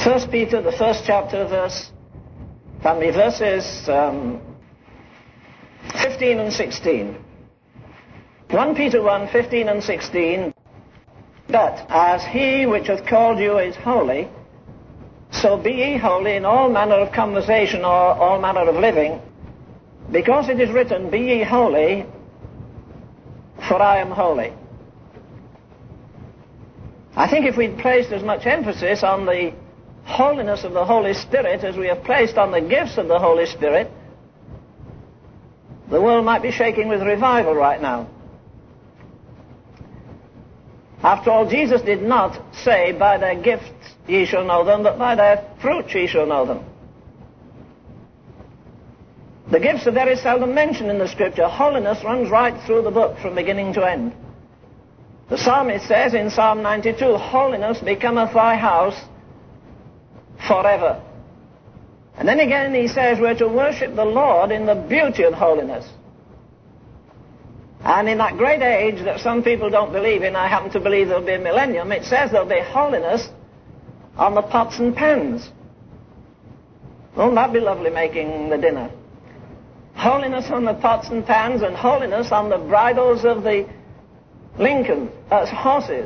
1 Peter, the first chapter, verses 15 and 16. 1 Peter 1, 15 and 16. But as he which hath called you is holy, so be ye holy in all manner of conversation or all manner of living, because it is written, be ye holy, for I am holy. I think if we'd placed as much emphasis on the holiness of the Holy Spirit as we have placed on the gifts of the Holy Spirit, the world might be shaking with revival right now. After all, Jesus did not say, by their gifts ye shall know them, but by their fruits ye shall know them. The gifts are very seldom mentioned in the Scripture. Holiness runs right through the book from beginning to end. The psalmist says in Psalm 92, holiness becometh thy house forever. And then again he says we're to worship the Lord in the beauty of holiness. And in that great age that some people don't believe in, I happen to believe there'll be a millennium, it says there'll be holiness on the pots and pans. Won't that be lovely, making the dinner? Holiness on the pots and pans, and holiness on the bridles of the horses.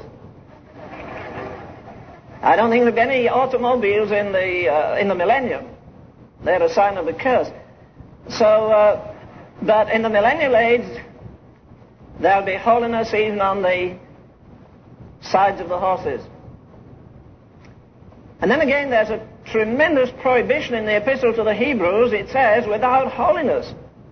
I don't think there'll be any automobiles in the millennium. They're a sign of the curse. So, but in the millennial age, there'll be holiness even on the sides of the horses. And then again, there's a tremendous prohibition in the Epistle to the Hebrews. It says, without holiness.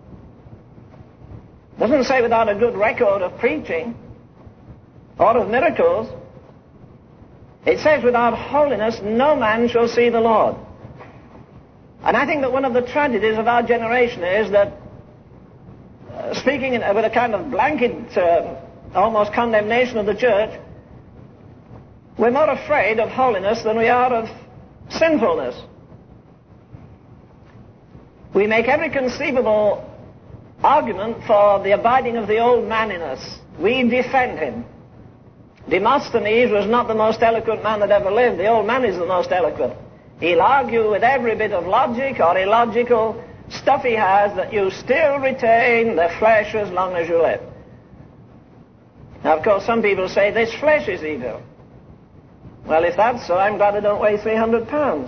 It doesn't say without a good record of preaching or of miracles. It says, without holiness, no man shall see the Lord. And I think that one of the tragedies of our generation is that, speaking with a kind of blanket, almost condemnation of the church, we're more afraid of holiness than we are of sinfulness. We make every conceivable argument for the abiding of the old man in us. We defend him. Demosthenes was not the most eloquent man that ever lived. The old man is the most eloquent. He'll argue with every bit of logic or illogical stuff he has that you still retain the flesh as long as you live. Now, of course, some people say this flesh is evil. Well, if that's so, I'm glad I don't weigh 300 pounds.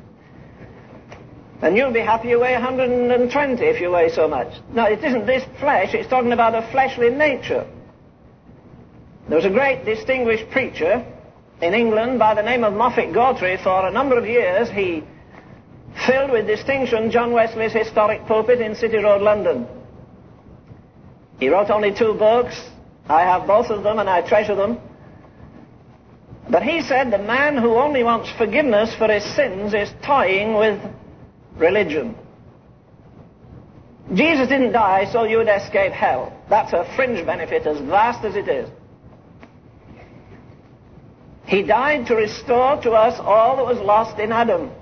And you'll be happy you weigh 120 if you weigh so much. No, it isn't this flesh. It's talking about a fleshly nature. There was a great distinguished preacher in England by the name of Moffat Gawtry. For a number of years, he filled with distinction John Wesley's historic pulpit in City Road, London. He wrote only 2 books. I have both of them and I treasure them. But he said the man who only wants forgiveness for his sins is toying with religion. Jesus didn't die so you would escape hell. That's a fringe benefit as vast as it is. He died to restore to us all that was lost in Adam.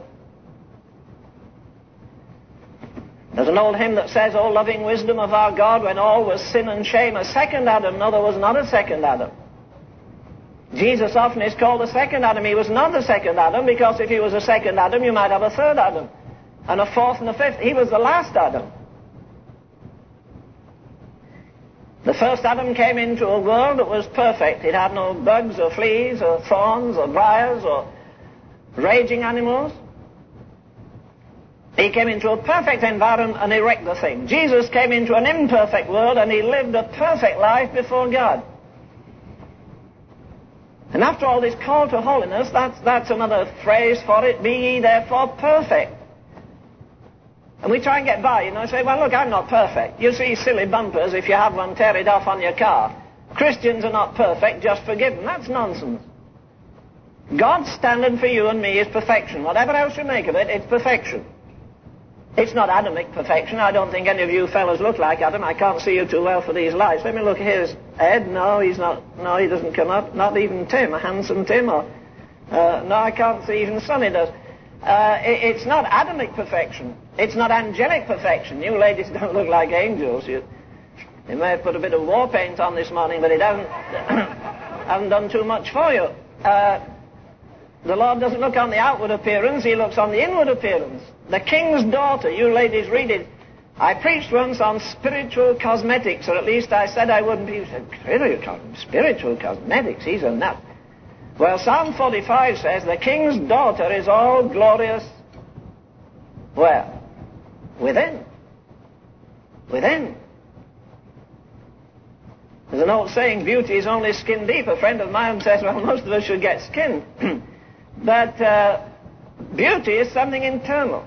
There's an old hymn that says, O loving wisdom of our God, when all was sin and shame, a second Adam. No, there was not a second Adam. Jesus often is called the second Adam. He was not the second Adam, because if he was a second Adam, you might have a third Adam, and a fourth and a fifth. He was the last Adam. The first Adam came into a world that was perfect. It had no bugs or fleas or thorns or briars or raging animals. He came into a perfect environment and he wrecked the thing. Jesus came into an imperfect world and he lived a perfect life before God. And after all, this call to holiness, that's another phrase for it. Be ye therefore perfect. And we try and get by, say, well, look, I'm not perfect. You see silly bumpers, if you have one, tear it off on your car. Christians are not perfect, just forgiven. That's nonsense. God's standard for you and me is perfection. Whatever else you make of it, it's perfection. It's not Adamic perfection. I don't think any of you fellows look like Adam. I can't see you too well for these lights. Let me look. Here's Ed. No, he's not. No, he doesn't come up. Not even Tim, a handsome Tim. No, I can't see even Sonny does. It's not Adamic perfection. It's not angelic perfection. You ladies don't look like angels. You may have put a bit of war paint on this morning, but it hasn't done too much for you. The Lord doesn't look on the outward appearance, he looks on the inward appearance. The king's daughter, you ladies read it. I preached once on spiritual cosmetics, or at least I said I wouldn't. People said, spiritual cosmetics, he's a nut. Well, Psalm 45 says the king's daughter is all glorious. Where? Within. Within. There's an old saying, beauty is only skin deep. A friend of mine says, well, most of us should get skin. But beauty is something internal.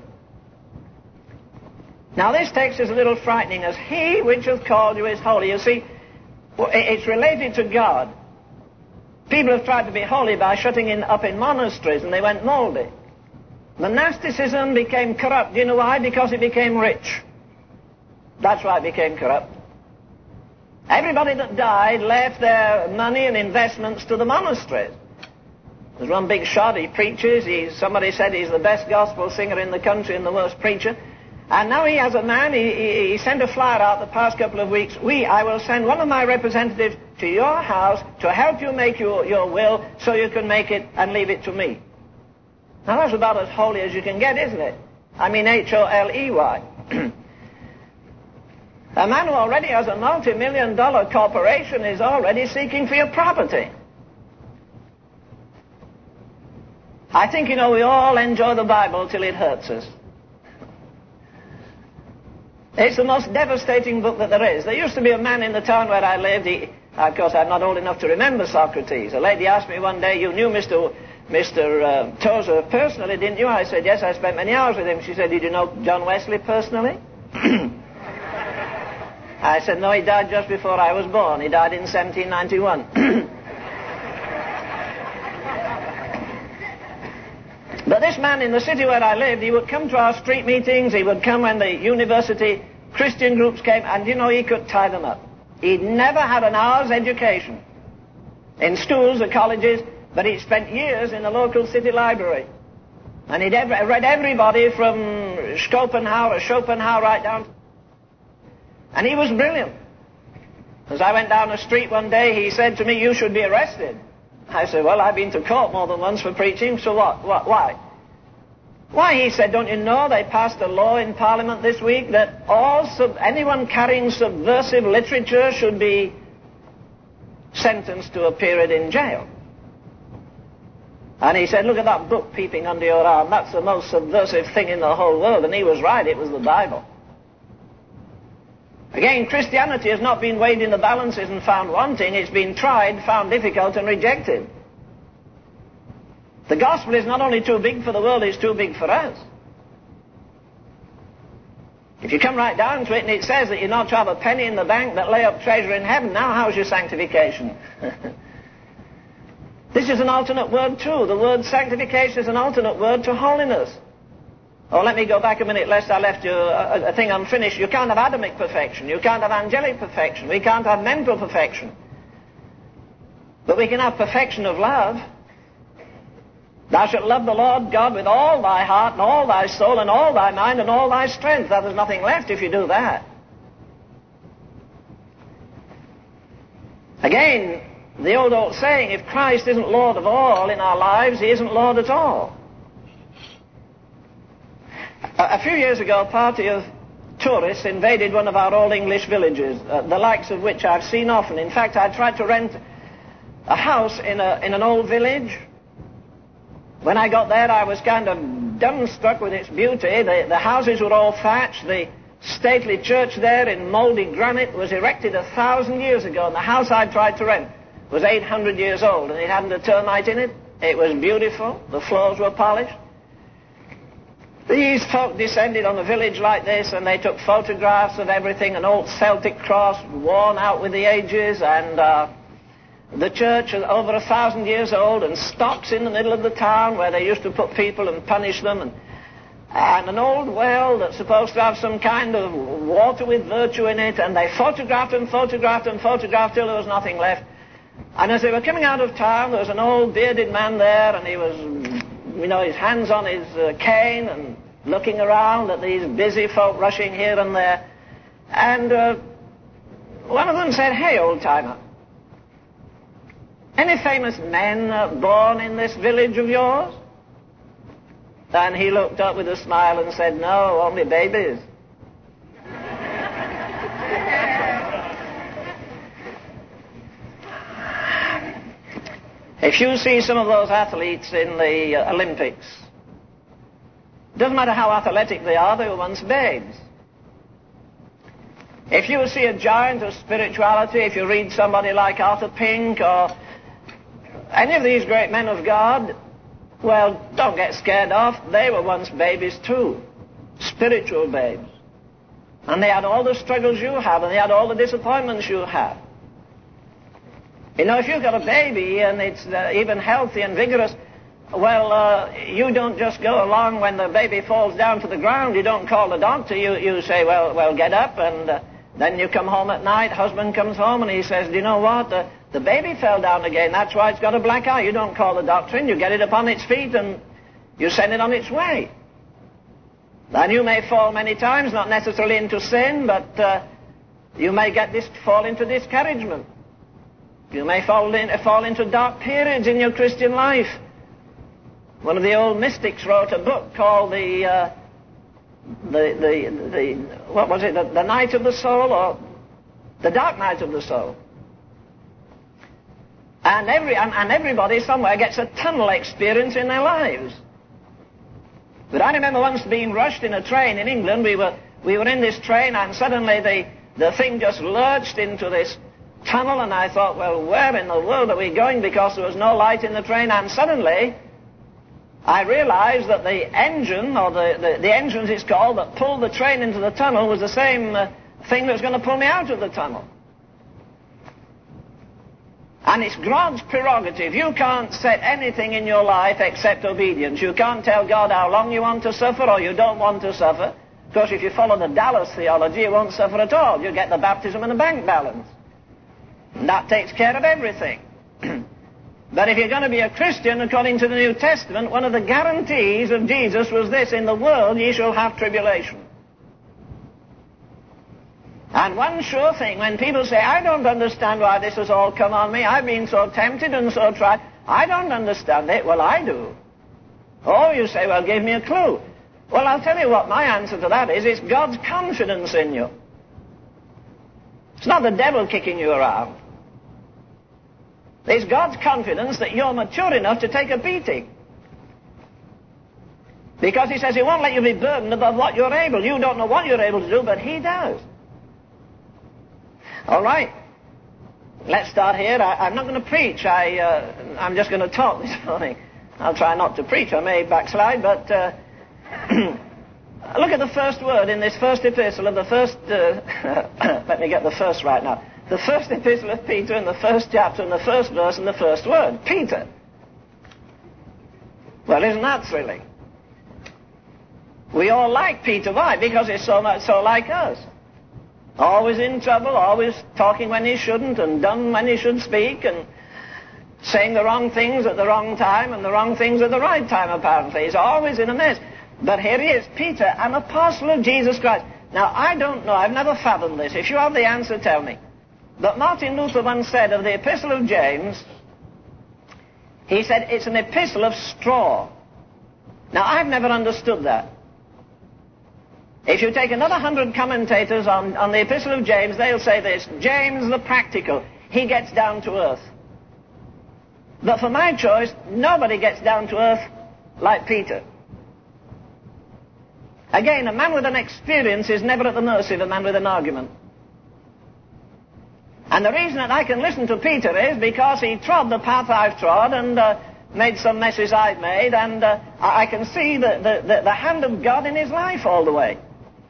Now this text is a little frightening. As he which hath called you is holy. You see, it's related to God. People have tried to be holy by shutting up in monasteries, and they went moldy. Monasticism became corrupt. Do you know why? Because it became rich. That's why it became corrupt. Everybody that died left their money and investments to the monasteries. There's one big shot, he preaches, somebody said he's the best gospel singer in the country and the worst preacher. And now he has a man, he sent a flyer out the past couple of weeks. I will send one of my representatives to your house to help you make your will so you can make it and leave it to me. Now that's about as holy as you can get, isn't it? I mean Holey. A man who already has a multi-million-dollar corporation is already seeking for your property. I think, we all enjoy the Bible till it hurts us. It's the most devastating book that there is. There used to be a man in the town where I lived. Of course, I'm not old enough to remember Socrates. A lady asked me one day, you knew Mr. Tozer personally, didn't you? I said, yes, I spent many hours with him. She said, did you know John Wesley personally? I said, no, he died just before I was born. He died in 1791. But this man in the city where I lived, he would come to our street meetings, he would come when the university Christian groups came, and he could tie them up. He'd never had an hour's education in schools or colleges, but he'd spent years in the local city library. And he'd read everybody from Schopenhauer right down. And he was brilliant. As I went down the street one day, he said to me, you should be arrested. I said, well, I've been to court more than once for preaching, so what? Why? Why, he said, don't you know they passed a law in Parliament this week that anyone carrying subversive literature should be sentenced to a period in jail. And he said, look at that book peeping under your arm. That's the most subversive thing in the whole world. And he was right, it was the Bible. Again, Christianity has not been weighed in the balances and found wanting. It's been tried, found difficult, and rejected. The gospel is not only too big for the world, it's too big for us. If you come right down to it, and it says that you're not to have a penny in the bank but lay up treasure in heaven, now how's your sanctification? This is an alternate word too. The word sanctification is an alternate word to holiness. Oh, let me go back a minute, lest I left you a thing unfinished. You can't have Adamic perfection. You can't have angelic perfection. We can't have mental perfection. But we can have perfection of love. Thou shalt love the Lord God with all thy heart and all thy soul and all thy mind and all thy strength. Now, there's nothing left if you do that. Again, the old saying, if Christ isn't Lord of all in our lives, he isn't Lord at all. A few years ago, a party of tourists invaded one of our old English villages, the likes of which I've seen often. In fact, I tried to rent a house in an old village. When I got there, I was kind of dumbstruck with its beauty. The houses were all thatched. The stately church there in mouldy granite was erected 1,000 years ago, and the house I tried to rent was 800 years old, and it hadn't a termite in it. It was beautiful. The floors were polished. These folk descended on the village like this, and they took photographs of everything, an old Celtic cross worn out with the ages, and the church is over 1,000 years old, and stocks in the middle of the town where they used to put people and punish them, and an old well that's supposed to have some kind of water with virtue in it, and they photographed and photographed and photographed till there was nothing left. And as they were coming out of town, there was an old bearded man there, and he was, his hands on his cane and looking around at these busy folk rushing here and there. And one of them said, "Hey, old-timer, Any famous men born in this village of yours? And he looked up with a smile and said, no, only babies. If you see some of those athletes in the Olympics, it doesn't matter how athletic they were once babes. If you see a giant of spirituality, if you read somebody like Arthur Pink or any of these great men of God, well, don't get scared off. They were once babies too, spiritual babes. And they had all the struggles you have, and they had all the disappointments you have. You know, if you've got a baby and it's even healthy and vigorous, well, you don't just go along when the baby falls down to the ground. You don't call the doctor. You say, well, get up, and then you come home at night. Husband comes home and he says, do you know what? The baby fell down again. That's why it's got a black eye. You don't call the doctor in. You get it upon its feet and you send it on its way. And you may fall many times, not necessarily into sin, but you may fall into discouragement. You may fall into dark periods in your Christian life. One of the old mystics wrote a book called the what was it? The Night of the Soul, or the Dark Night of the Soul. And everybody somewhere gets a tunnel experience in their lives. But I remember once being rushed in a train in England. We were in this train, and suddenly the thing just lurched into this tunnel, and I thought, well, where in the world are we going? Because there was no light in the train, and suddenly I realized that the engine, or the engines it's called, that pulled the train into the tunnel was the same thing that was going to pull me out of the tunnel. And it's God's prerogative. You can't set anything in your life except obedience. You can't tell God how long you want to suffer or you don't want to suffer. Because if you follow the Dallas theology, you won't suffer at all. You get the baptism and the bank balance. And that takes care of everything. But if you're going to be a Christian, according to the New Testament, one of the guarantees of Jesus was this: in the world ye shall have tribulation. And one sure thing, when people say, I don't understand why this has all come on me, I've been so tempted and so tried, I don't understand it. Well, I do. Oh, you say, well, give me a clue. Well, I'll tell you what my answer to that is: it's God's confidence in you. It's not the devil kicking you around. It's God's confidence that you're mature enough to take a beating. Because he says he won't let you be burdened above what you're able. You don't know what you're able to do, but he does. All right. Let's start here. I'm not going to preach. I'm just going to talk this morning. I'll try not to preach. I may backslide, but look at the first word in this first epistle of the first... let me get the first right now. The first epistle of Peter, in the first chapter, and the first verse, and the first word. Peter. Well, isn't that thrilling? We all like Peter. Why? Because he's so much so like us. Always in trouble, always talking when he shouldn't, and dumb when he should speak, and saying the wrong things at the wrong time, and the wrong things at the right time, apparently. He's always in a mess. But here he is, Peter, an apostle of Jesus Christ. Now, I don't know, I've never fathomed this. If you have the answer, tell me. But Martin Luther once said of the Epistle of James, he said, it's an epistle of straw. Now, I've never understood that. If you take another 100 commentators on the Epistle of James, they'll say this: James the practical, he gets down to earth. But for my choice, nobody gets down to earth like Peter. Again, a man with an experience is never at the mercy of a man with an argument. And the reason that I can listen to Peter is because he trod the path I've trod and made some messes I've made, and I can see the hand of God in his life all the way.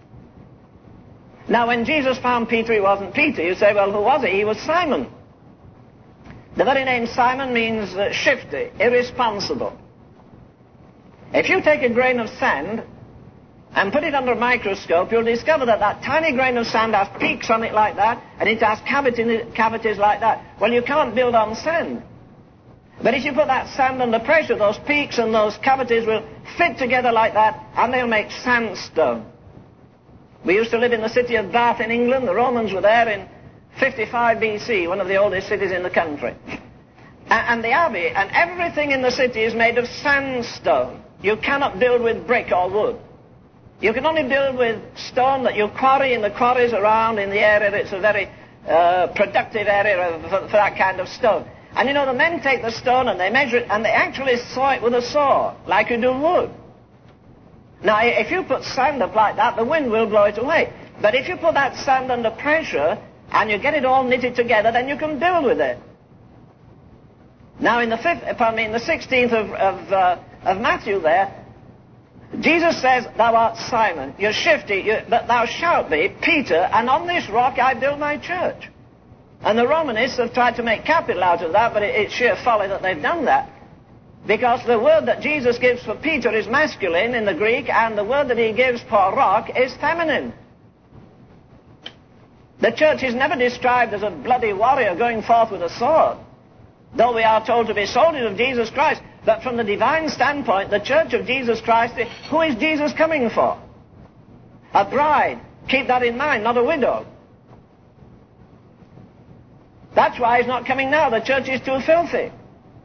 Now, when Jesus found Peter, he wasn't Peter. You say, well, who was he? He was Simon. The very name Simon means shifty, irresponsible. If you take a grain of sand and put it under a microscope, you'll discover that that tiny grain of sand has peaks on it like that, and it has cavities like that. Well, you can't build on sand. But if you put that sand under pressure, those peaks and those cavities will fit together like that, and they'll make sandstone. We used to live in the city of Bath in England. The Romans were there in 55 BC, one of the oldest cities in the country. And the abbey and everything in the city is made of sandstone. You cannot build with brick or wood. You can only build with stone that you quarry in the quarries around in the area. It's a very productive area for that kind of stone. And you know, the men take the stone and they measure it and they actually saw it with a saw, like you do wood. Now, if you put sand up like that, the wind will blow it away. But if you put that sand under pressure and you get it all knitted together, then you can build with it. Now, in the 16th of Matthew there, Jesus says, "Thou art Simon, you're shifty, but thou shalt be Peter, and on this rock I build my church." And the Romanists have tried to make capital out of that, but it's sheer folly that they've done that. Because the word that Jesus gives for Peter is masculine in the Greek, and the word that he gives for rock is feminine. The church is never described as a bloody warrior going forth with a sword, though we are told to be soldiers of Jesus Christ. But from the divine standpoint, the church of Jesus Christ, who is Jesus coming for? A bride. Keep that in mind, not a widow. That's why he's not coming now. The church is too filthy.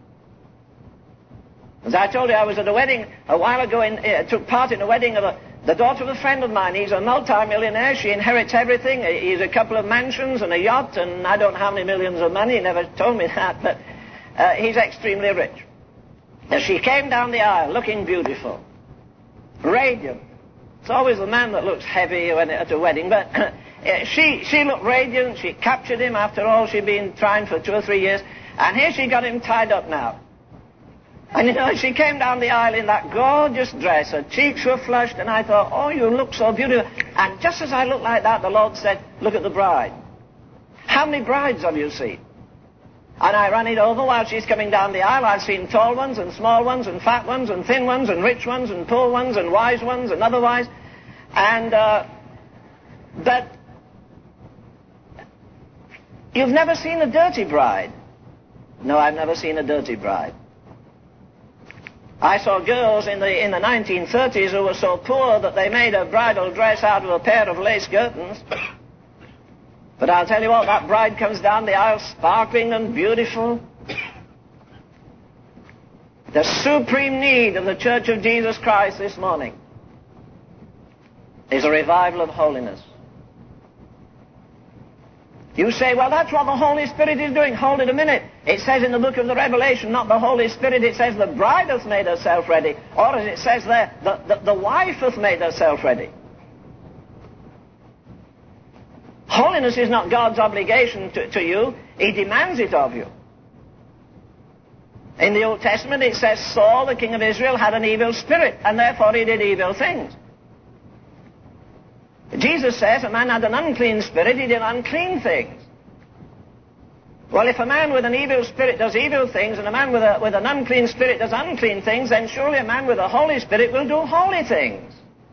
As I told you, I was at a wedding a while ago, took part in a wedding of the daughter of a friend of mine. He's a multi-millionaire. She inherits everything. He's a couple of mansions and a yacht, and I don't know how many millions of money. He never told me that, but he's extremely rich. Now, she came down the aisle looking beautiful, radiant. It's always the man that looks heavy at a wedding, but she looked radiant. She captured him. After all, she'd been trying for 2 or 3 years, and here she got him tied up now. And you know, she came down the aisle in that gorgeous dress. Her cheeks were flushed, and I thought, "Oh, you look so beautiful." And just as I looked like that, the Lord said, "Look at the bride. How many brides have you seen?" And I ran it over while she's coming down the aisle. I've seen tall ones and small ones and fat ones and thin ones and rich ones and poor ones and wise ones and otherwise. And, but you've never seen a dirty bride. No, I've never seen a dirty bride. I saw girls in the 1930s who were so poor that they made a bridal dress out of a pair of lace curtains. But I'll tell you what, that bride comes down the aisle sparkling and beautiful. The supreme need of the Church of Jesus Christ this morning is a revival of holiness. You say, "Well, that's what the Holy Spirit is doing." Hold it a minute. It says in the book of the Revelation, not the Holy Spirit, it says the bride hath made herself ready. Or as it says there, the wife hath made herself ready. Holiness is not God's obligation to you. He demands it of you. In the Old Testament it says Saul, the king of Israel, had an evil spirit, and therefore he did evil things. Jesus says a man had an unclean spirit, he did unclean things. Well, if a man with an evil spirit does evil things, and a man with an unclean spirit does unclean things, then surely a man with a holy spirit will do holy things.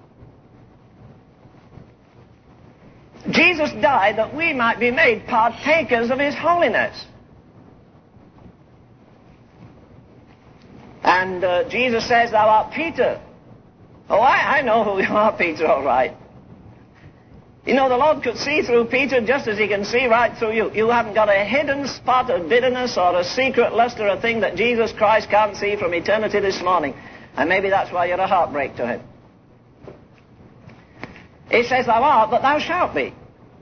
Jesus died that we might be made partakers of his holiness. And Jesus says, "Thou art Peter." Oh, I know who you are, Peter, all right. You know, the Lord could see through Peter just as he can see right through you. You haven't got a hidden spot of bitterness or a secret lust or a thing that Jesus Christ can't see from eternity this morning. And maybe that's why you're a heartbreak to him. It says, "Thou art, but thou shalt be."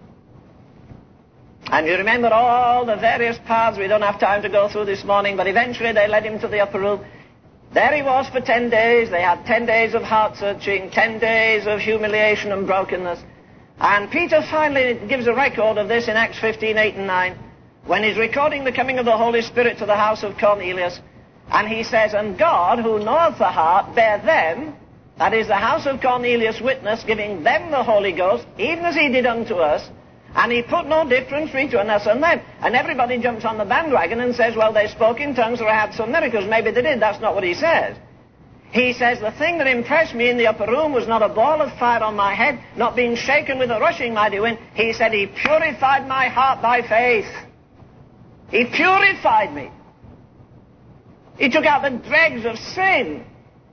And you remember all the various paths we don't have time to go through this morning, but eventually they led him to the upper room. There he was for 10 days. They had 10 days of heart searching, 10 days of humiliation and brokenness. And Peter finally gives a record of this in Acts 15, 8 and 9, when he's recording the coming of the Holy Spirit to the house of Cornelius. And he says, "And God, who knoweth the heart, bare them," that is the house of Cornelius, witness, giving them the Holy Ghost, even as he did unto us. And he put no difference between us and them. And everybody jumps on the bandwagon and says, "Well, they spoke in tongues or had some miracles." Maybe they did. That's not what he says. He says, "The thing that impressed me in the upper room was not a ball of fire on my head, not being shaken with a rushing mighty wind." He said, "He purified my heart by faith." He purified me. He took out the dregs of sin.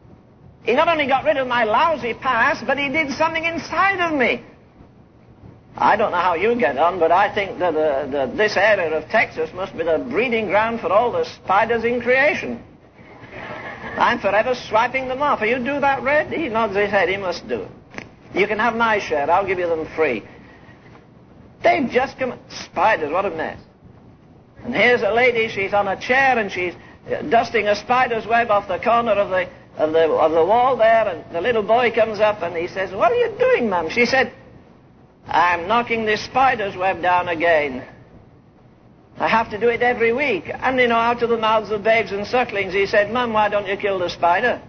He not only got rid of my lousy past, but he did something inside of me. I don't know how you get on, but I think that this area of Texas must be the breeding ground for all the spiders in creation. I'm forever swiping them off. You do that, Red? He nods his head. He must do it. You can have my share. I'll give you them free. They've just come... Spiders, what a mess. And here's a lady, she's on a chair and she's dusting a spider's web off the corner of the wall there, and the little boy comes up and he says, "What are you doing, Mum?" She said, "I'm knocking this spider's web down again. I have to do it every week." And, out of the mouths of babes and sucklings, he said, "Mum, why don't you kill the spider?"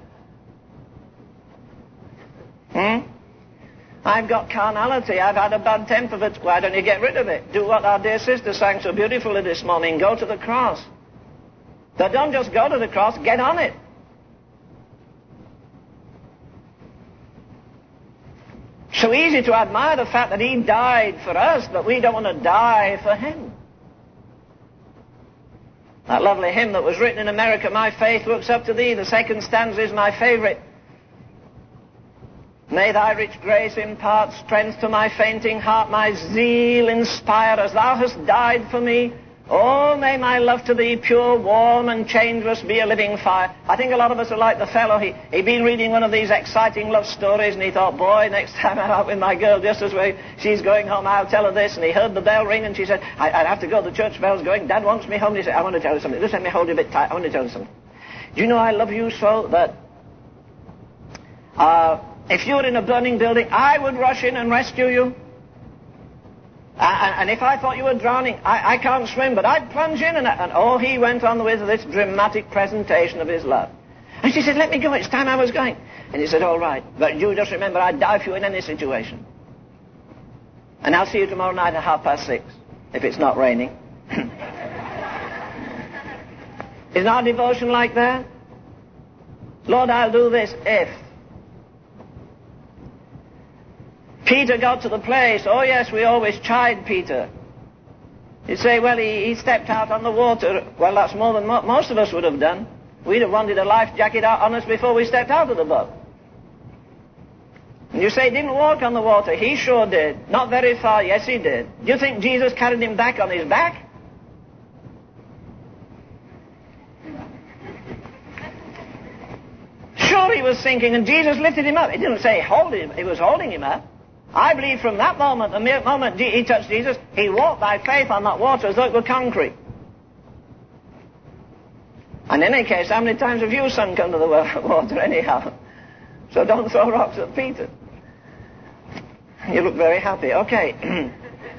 I've got carnality. I've had a bad temper, but why don't you get rid of it? Do what our dear sister sang so beautifully this morning. Go to the cross. But don't just go to the cross. Get on it. So easy to admire the fact that he died for us, but we don't want to die for him. That lovely hymn that was written in America, "My faith looks up to thee," the second stanza is my favorite. "May thy rich grace impart strength to my fainting heart, my zeal inspire as thou hast died for me. Oh, may my love to thee pure, warm, and changeless be a living fire." I think a lot of us are like the fellow. He'd been reading one of these exciting love stories, and he thought, boy, next time I'm out with my girl, just as she's going home, I'll tell her this. And he heard the bell ring, and she said, "I'd have to go, the church bell's going. Dad wants me home." And he said, "I want to tell you something. Just let me hold you a bit tight. I want to tell you something. Do you know I love you so that if you were in a burning building, I would rush in and rescue you. And if I thought you were drowning, I can't swim, but I'd plunge in." And he went on with this dramatic presentation of his love. And she said, "Let me go. It's time I was going." And he said, "All right, but you just remember, I'd die for you in any situation. And I'll see you tomorrow night at 6:30, if it's not raining." Isn't our devotion like that? Lord, I'll do this if. Peter got to the place, oh yes, we always chide Peter. You say, well, he stepped out on the water. Well, that's more than most of us would have done. We'd have wanted a life jacket out on us before we stepped out of the boat. And you say he didn't walk on the water. He sure did. Not very far. Yes, he did. Do you think Jesus carried him back on his back? Sure, he was sinking, and Jesus lifted him up. He didn't say hold him. He was holding him up. I believe from that moment, the moment he touched Jesus, he walked by faith on that water as though it were concrete. And in any case, how many times have you sunk under the water anyhow? So don't throw rocks at Peter. You look very happy. Okay.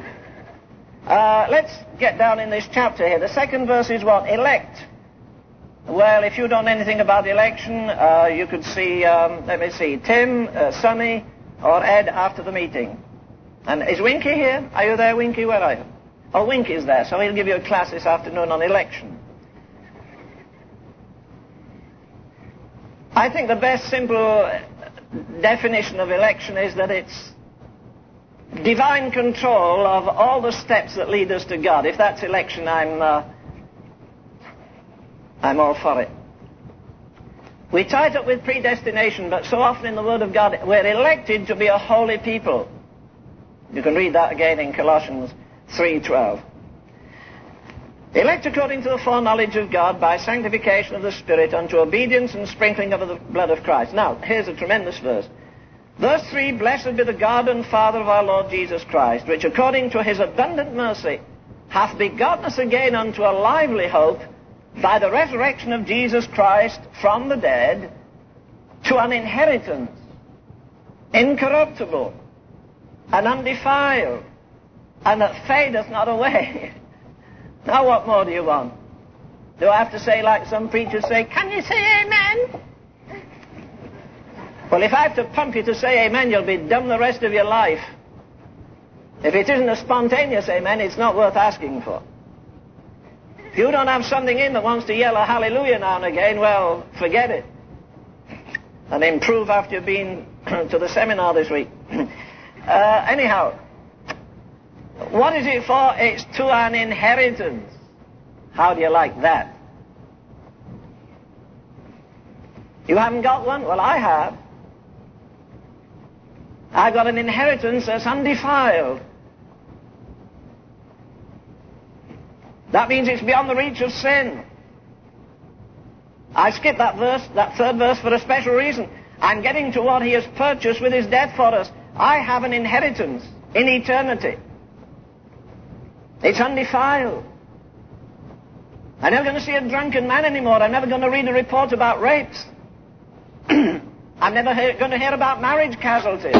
Let's get down in this chapter here. The second verse is what? Elect. Well, if you don't know anything about election, you could see, let me see, Tim, Sonny, or Ed after the meeting. And is Winky here? Are you there, Winky? Where are you? Oh, Winky's there, so he'll give you a class this afternoon on election. I think the best simple definition of election is that it's divine control of all the steps that lead us to God. If that's election, I'm all for it. We tie it up with predestination, but so often in the Word of God, we're elected to be a holy people. You can read that again in Colossians 3:12. Elect according to the foreknowledge of God by sanctification of the Spirit unto obedience and sprinkling of the blood of Christ. Now, here's a tremendous verse. Verse 3, Blessed be the God and Father of our Lord Jesus Christ, which according to his abundant mercy hath begotten us again unto a lively hope by the resurrection of Jesus Christ from the dead, to an inheritance incorruptible and undefiled, and that fadeth not away. Now what more do you want? Do I have to say like some preachers say, can you say amen? Well, if I have to pump you to say amen, you'll be dumb the rest of your life. If it isn't a spontaneous amen, it's not worth asking for. If you don't have something in that wants to yell a hallelujah now and again, well, forget it. And improve after you've been to the seminar this week. Anyhow, what is it for? It's to an inheritance. How do you like that? You haven't got one? Well, I have. I've got an inheritance that's undefiled. That means it's beyond the reach of sin. I skipped that verse, that third verse, for a special reason. I'm getting to what he has purchased with his death for us. I have an inheritance in eternity. It's undefiled. I'm never going to see a drunken man anymore. I'm never going to read a report about rapes. I'm never going to hear about marriage casualties.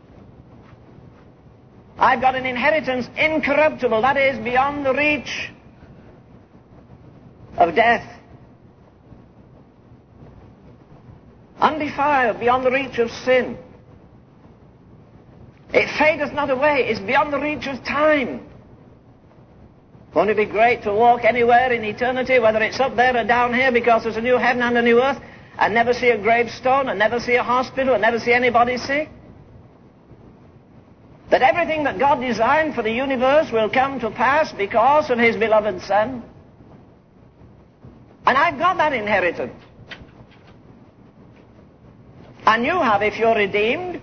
I've got an inheritance incorruptible, that is, beyond the reach of death. Undefiled, beyond the reach of sin. It fadeth not away, it's beyond the reach of time. Won't it be great to walk anywhere in eternity, whether it's up there or down here, because there's a new heaven and a new earth, and never see a gravestone, and never see a hospital, and never see anybody sick? That everything that God designed for the universe will come to pass because of his beloved Son. And I've got that inheritance. And you have if you're redeemed.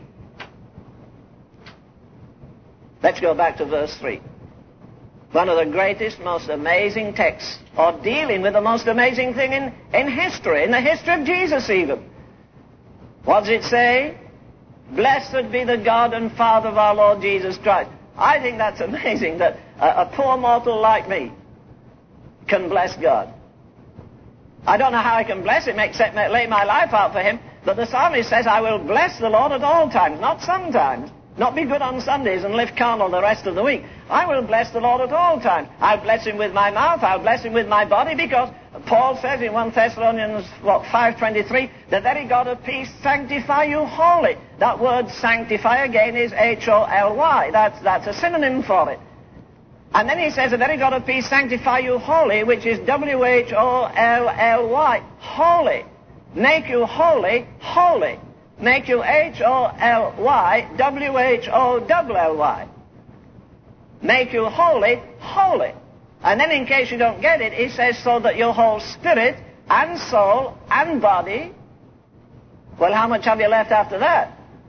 Let's go back to verse 3. One of the greatest, most amazing texts, or dealing with the most amazing thing in history, in the history of Jesus even. What does it say? Blessed be the God and Father of our Lord Jesus Christ. I think that's amazing that a poor mortal like me can bless God. I don't know how I can bless him except lay my life out for him, but the psalmist says, I will bless the Lord at all times, not sometimes. Not be good on Sundays and live carnal the rest of the week. I will bless the Lord at all times. I'll bless him with my mouth, I'll bless him with my body, because Paul says in 1 Thessalonians 5:23, the very God of peace sanctify you wholly. That word sanctify again is H-O-L-Y. That's a synonym for it. And then he says, the very God of peace sanctify you wholly, which is W-H-O-L-L-Y. Holy. Make you holy, holy. Make you H-O-L-Y, W-H-O-L-L-Y. Make you holy, holy. And then in case you don't get it, he says, so that your whole spirit and soul and body, well, how much have you left after that?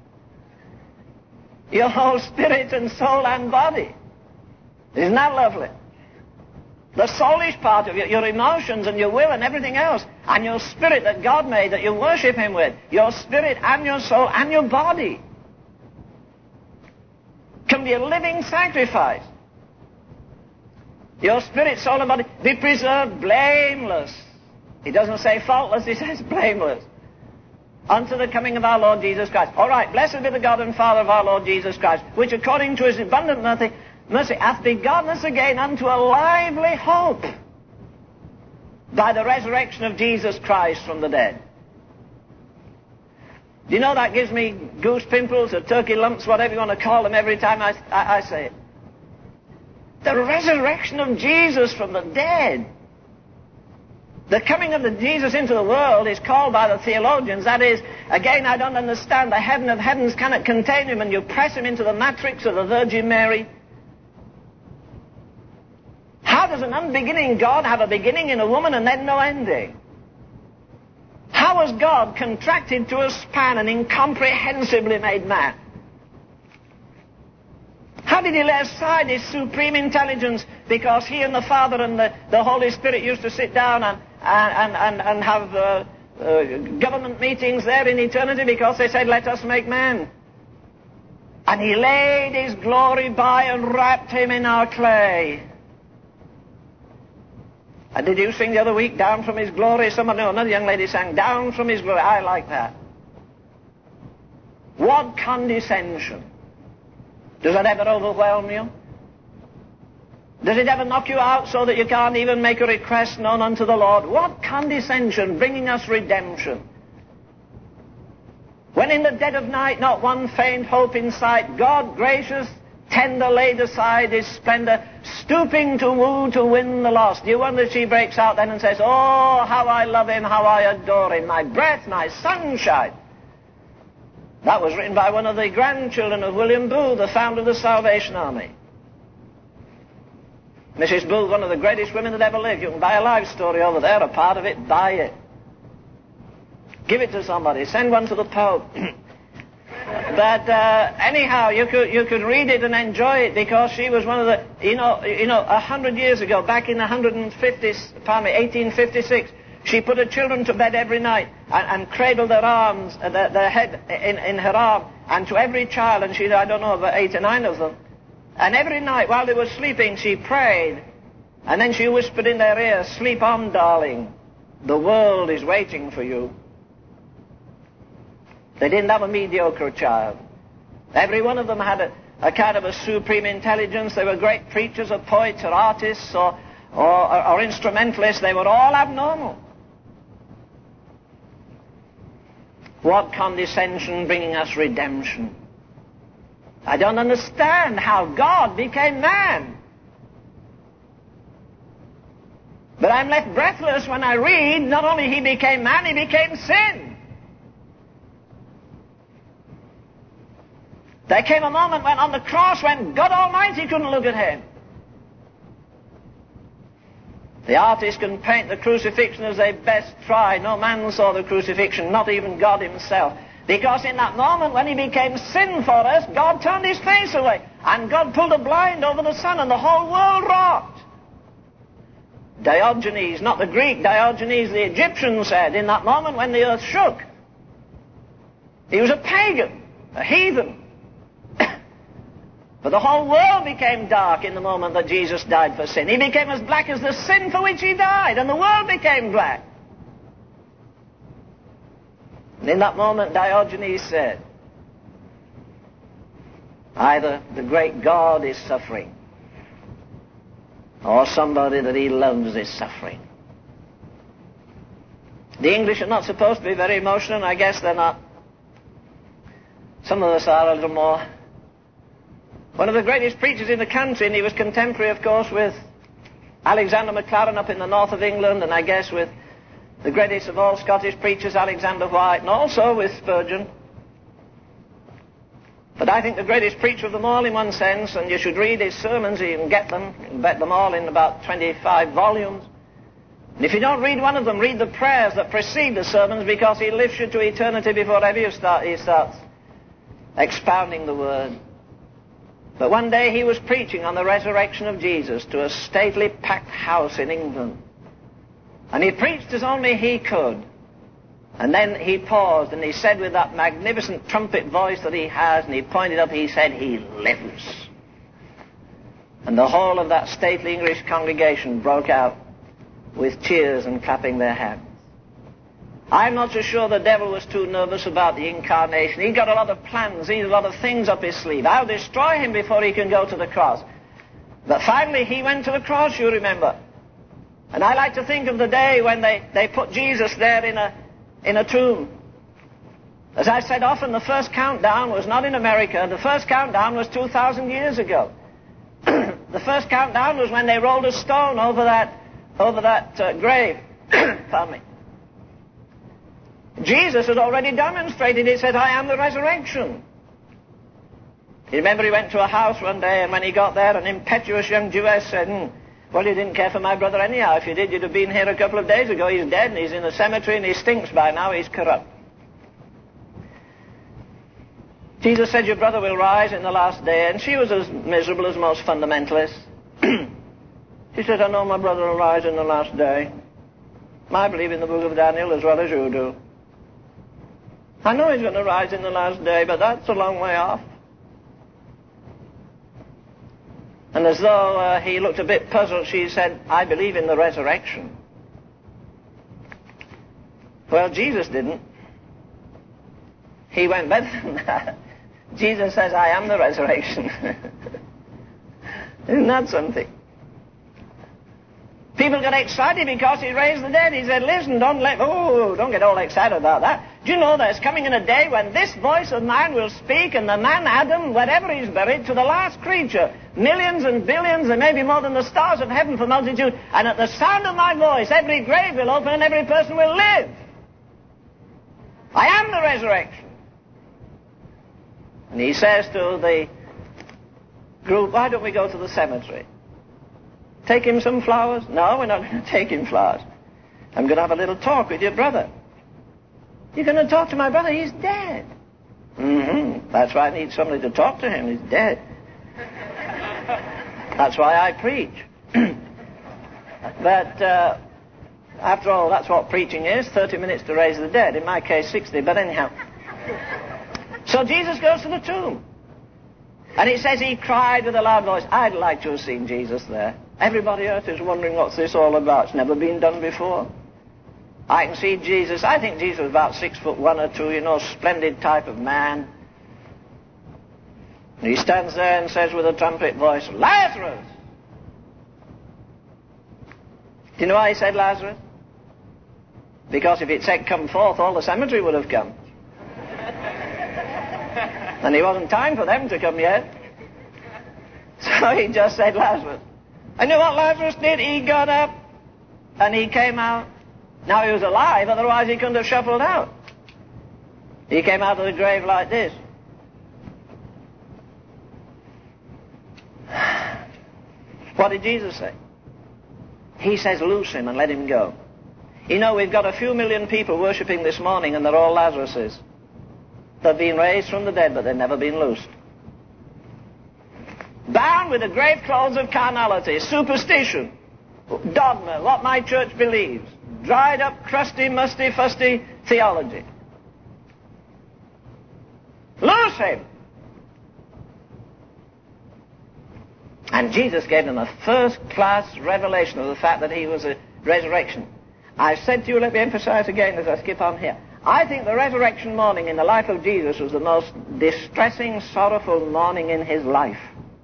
Your whole spirit and soul and body. Isn't that lovely? The soulish part of your emotions and your will and everything else, and your spirit that God made that you worship him with, your spirit and your soul and your body can be a living sacrifice. Your spirit, soul and body be preserved blameless. He doesn't say faultless, he says blameless. Unto the coming of our Lord Jesus Christ. All right, blessed be the God and Father of our Lord Jesus Christ, which according to his abundant mercy hath begotten us again unto a lively hope by the resurrection of Jesus Christ from the dead. Do you know that gives me goose pimples or turkey lumps, whatever you want to call them, every time I say it? The resurrection of Jesus from the dead. The coming of the Jesus into the world is called by the theologians, that is, again, I don't understand, the heaven of heavens cannot contain him, and you press him into the matrix of the Virgin Mary. How does an unbeginning God have a beginning in a woman and then no ending? How has God contracted to a span and incomprehensibly made man? How did he lay aside his supreme intelligence because he and the Father and the Holy Spirit used to sit down and have government meetings there in eternity because they said, let us make man. And he laid his glory by and wrapped him in our clay. And did you sing the other week, Down from His Glory? Another young lady sang, Down from His Glory. I like that. What condescension. Does that ever overwhelm you? Does it ever knock you out so that you can't even make a request known unto the Lord? What condescension, bringing us redemption. When in the dead of night, not one faint hope in sight, God gracious, tender laid aside his splendor, stooping to woo, to win the lost. Do you wonder if she breaks out then and says, oh, how I love him, how I adore him, my breath, my sunshine. That was written by one of the grandchildren of William Booth, the founder of the Salvation Army. Mrs. Booth, one of the greatest women that ever lived. You can buy a life story over there, a part of it, buy it. Give it to somebody, send one to the Pope. But anyhow, you could read it and enjoy it because she was one of the, 100 years ago, back in 1856, she put her children to bed every night and cradled their arms, their head in her arm, and to every child, and she had, I don't know, about 8 or 9 of them. And every night while they were sleeping, she prayed, and then she whispered in their ears, "Sleep on, darling. The world is waiting for you." They didn't have a mediocre child. Every one of them had a kind of a supreme intelligence. They were great preachers or poets or artists or instrumentalists. They were all abnormal. What condescension bringing us redemption. I don't understand how God became man. But I'm left breathless when I read, not only he became man, he became sin. There came a moment when on the cross when God Almighty couldn't look at him. The artist can paint the crucifixion as they best try. No man saw the crucifixion, not even God himself. Because in that moment when he became sin for us, God turned his face away. And God pulled a blind over the sun and the whole world rocked. Diogenes, not the Greek Diogenes, the Egyptian said, in that moment when the earth shook, he was a pagan, a heathen. But the whole world became dark in the moment that Jesus died for sin. He became as black as the sin for which he died, and the world became black. And in that moment, Diogenes said, either the great God is suffering, or somebody that he loves is suffering. The English are not supposed to be very emotional, and I guess they're not. Some of us are a little more. One of the greatest preachers in the country, and he was contemporary, of course, with Alexander MacLaren up in the north of England, and I guess with the greatest of all Scottish preachers, Alexander White, and also with Spurgeon. But I think the greatest preacher of them all in one sense, and you should read his sermons, you can get them, you can get them all in about 25 volumes. And if you don't read one of them, read the prayers that precede the sermons, because he lifts you to eternity before ever he starts expounding the Word. But one day he was preaching on the resurrection of Jesus to a stately packed house in England. And he preached as only he could. And then he paused and he said with that magnificent trumpet voice that he has, and he pointed up, he said, "He lives." And the whole of that stately English congregation broke out with cheers and clapping their hands. I'm not so sure the devil was too nervous about the incarnation. He got a lot of plans, he had a lot of things up his sleeve. I'll destroy him before he can go to the cross. But finally he went to the cross, you remember. And I like to think of the day when they put Jesus there in a tomb. As I've said often, the first countdown was not in America. The first countdown was 2,000 years ago. The first countdown was when they rolled a stone over that grave. Pardon me. Jesus had already demonstrated. He said, "I am the resurrection." You remember he went to a house one day, and when he got there, an impetuous young Jewess said, "Well, you didn't care for my brother anyhow. If you did, you'd have been here a couple of days ago. He's dead, and he's in the cemetery, and he stinks by now. He's corrupt." Jesus said, "Your brother will rise in the last day." And she was as miserable as most fundamentalists. She said, "I know my brother will rise in the last day. I believe in the book of Daniel as well as you do. I know he's going to rise in the last day, but that's a long way off." And as though he looked a bit puzzled, she said, "I believe in the resurrection." Well, Jesus didn't. He went better than that. Jesus says, "I am the resurrection." Isn't that something? People got excited because he raised the dead. He said, "Listen, don't get all excited about that. Do you know there's coming in a day when this voice of mine will speak, and the man Adam, wherever he's buried, to the last creature, millions and billions, and maybe more than the stars of heaven for multitude, and at the sound of my voice, every grave will open and every person will live. I am the resurrection." And he says to the group, "Why don't we go to the cemetery? Take him some flowers?" "No, we're not going to take him flowers. I'm going to have a little talk with your brother." "You're going to talk to my brother? He's dead." That's why I need somebody to talk to him. He's dead. That's why I preach. But after all, that's what preaching is, 30 minutes to raise the dead. In my case, 60, but anyhow. So Jesus goes to the tomb. And it says he cried with a loud voice. I'd like to have seen Jesus there. Everybody else is wondering what's this all about. It's never been done before. I can see Jesus. I think Jesus was about 6'1" or 2", splendid type of man. And he stands there and says with a trumpet voice, Lazarus! Do you know why he said Lazarus? Because if it said come forth, all the cemetery would have come. And it wasn't time for them to come yet. So he just said Lazarus. And you know what Lazarus did? He got up and he came out. Now he was alive, otherwise he couldn't have shuffled out. He came out of the grave like this. What did Jesus say? He says, loose him and let him go. You know, we've got a few million people worshipping this morning and they're all Lazaruses. They've been raised from the dead, but they've never been loosed. Bound with the grave clothes of carnality, superstition, dogma, what my church believes, dried up, crusty, musty, fusty theology. Loose him! And Jesus gave them a first-class revelation of the fact that he was a resurrection. I've said to you, let me emphasize again as I skip on here. I think the resurrection morning in the life of Jesus was the most distressing, sorrowful morning in his life.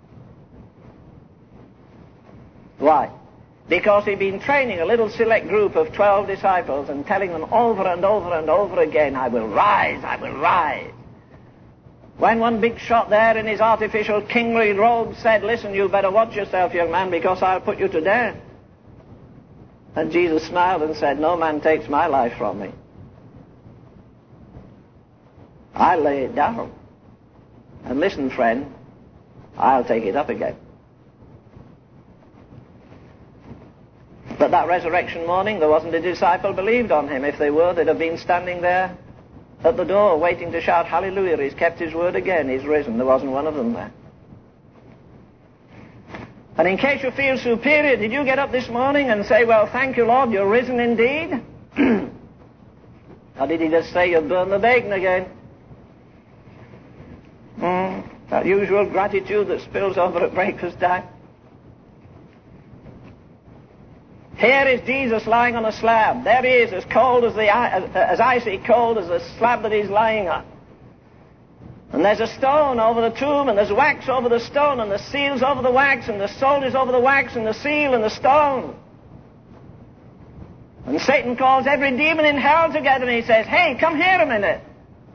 Why? Because he'd been training a little select group of 12 disciples and telling them over and over and over again, I will rise, I will rise. When one big shot there in his artificial kingly robe said, listen, you better watch yourself, young man, because I'll put you to death. And Jesus smiled and said, no man takes my life from me. I lay it down. And listen, friend, I'll take it up again. But that resurrection morning, there wasn't a disciple believed on him. If they were, they'd have been standing there at the door waiting to shout, hallelujah, he's kept his word again, he's risen. There wasn't one of them there. And in case you feel superior, did you get up this morning and say, well, thank you, Lord, you're risen indeed? Or did he just say, you've burned the bacon again? That usual gratitude that spills over at breakfast time. Here is Jesus lying on a slab. There he is, as cold as as icy cold as the slab that he's lying on. And there's a stone over the tomb, and there's wax over the stone, and the seal's over the wax, and the soldiers over the wax, and the seal, and the stone. And Satan calls every demon in hell together, and he says, hey, come here a minute.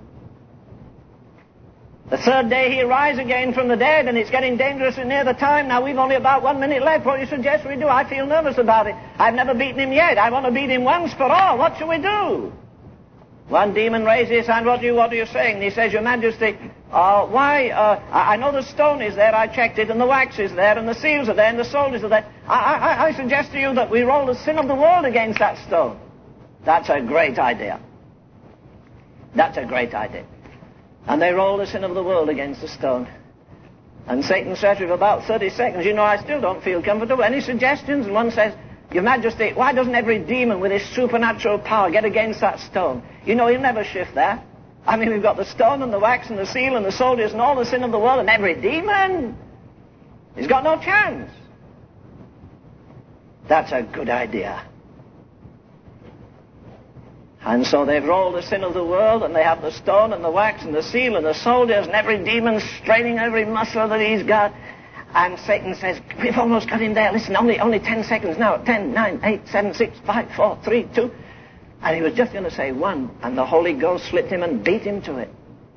The third day he rises again from the dead, and it's getting dangerously near the time. Now we've only about 1 minute left. What do you suggest we do? I feel nervous about it. I've never beaten him yet. I want to beat him once for all. What shall we do? One demon raises his hand. What are you saying? And he says, Your Majesty, I know the stone is there. I checked it, and the wax is there, and the seals are there, and the soldiers are there. I suggest to you that we roll the sin of the world against that stone. That's a great idea. That's a great idea. And they roll the sin of the world against the stone. And Satan says, for about 30 seconds, I still don't feel comfortable. Any suggestions? And one says, Your Majesty, why doesn't every demon with his supernatural power get against that stone? He'll never shift that. I mean, we've got the stone and the wax and the seal and the soldiers and all the sin of the world, and every demon. He's got no chance. That's a good idea. And so they've rolled the sin of the world, and they have the stone and the wax and the seal and the soldiers and every demon straining every muscle that he's got. And Satan says, we've almost got him there. Listen, only 10 seconds now. 10, 9, 8, 7, 6, 5, 4, 3, 2. And he was just going to say 1, and the Holy Ghost slipped him and beat him to it.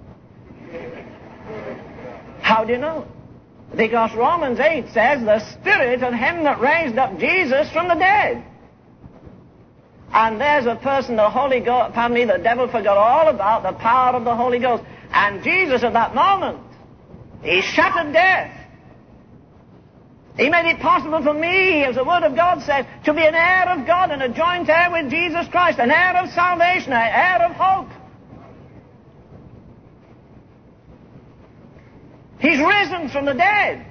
How do you know? Because Romans 8 says, the Spirit of him that raised up Jesus from the dead. And there's a person, the devil forgot all about the power of the Holy Ghost. And Jesus at that moment, he shattered death. He made it possible for me, as the Word of God says, to be an heir of God and a joint heir with Jesus Christ, an heir of salvation, an heir of hope. He's risen from the dead.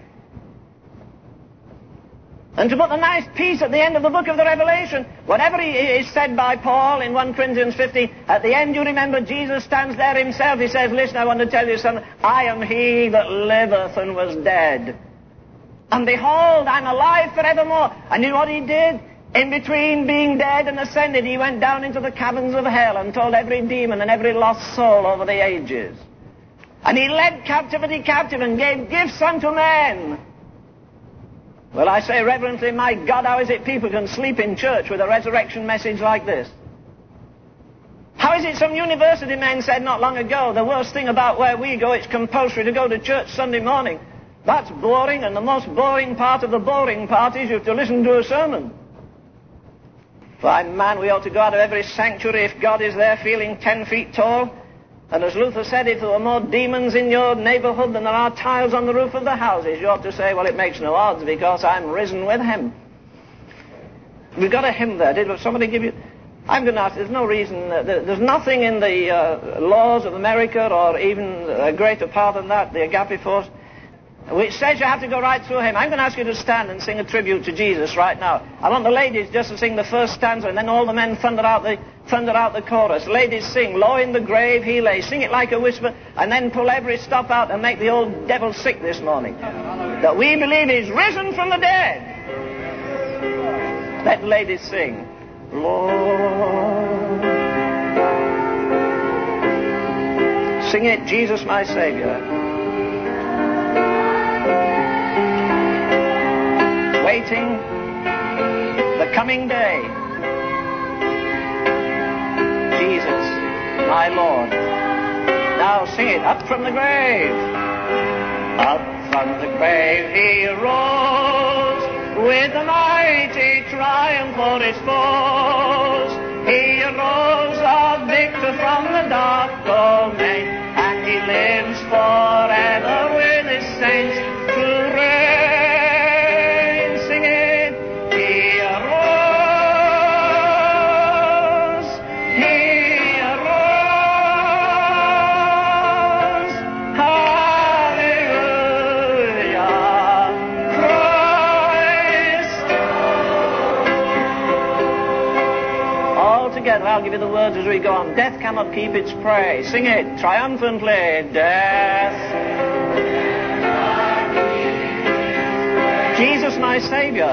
And to put the nice piece at the end of the book of the Revelation, whatever is said by Paul in 1 Corinthians 15, at the end you remember Jesus stands there himself. He says, listen, I want to tell you something. I am he that liveth and was dead. And behold, I'm alive forevermore. And you know what he did? In between being dead and ascended, he went down into the caverns of hell and told every demon and every lost soul over the ages. And he led captivity captive and gave gifts unto men. Well, I say reverently, my God, how is it people can sleep in church with a resurrection message like this? How is it some university men said not long ago, the worst thing about where we go, it's compulsory to go to church Sunday morning. That's boring, and the most boring part of the boring part is you have to listen to a sermon. Fine man, we ought to go out of every sanctuary if God is there feeling 10 feet tall. And as Luther said, if there were more demons in your neighborhood than there are tiles on the roof of the houses, you ought to say, well, it makes no odds because I'm risen with him. We've got a hymn there. Did somebody give you... I'm going to ask, there's no reason... there's nothing in the laws of America or even a greater part than that, the Agape Force, which says you have to go right through him. I'm going to ask you to stand and sing a tribute to Jesus right now. I want the ladies just to sing the first stanza, and then all the men thunder out the chorus. Ladies sing, low in the grave he lay. Sing it like a whisper, and then pull every stop out and make the old devil sick this morning. That we believe he's risen from the dead. Let ladies sing. Lord. Sing it, Jesus my Savior. Waiting the coming day. Jesus, my Lord. Now sing it, up from the grave. Up from the grave he rose, with a mighty triumph for his foes. He rose a victor from the dark domain, and he lives forever with his saints to reign. I'll give you the words as we go on. Death cannot keep its prey. Sing it triumphantly. Death. Jesus my Savior.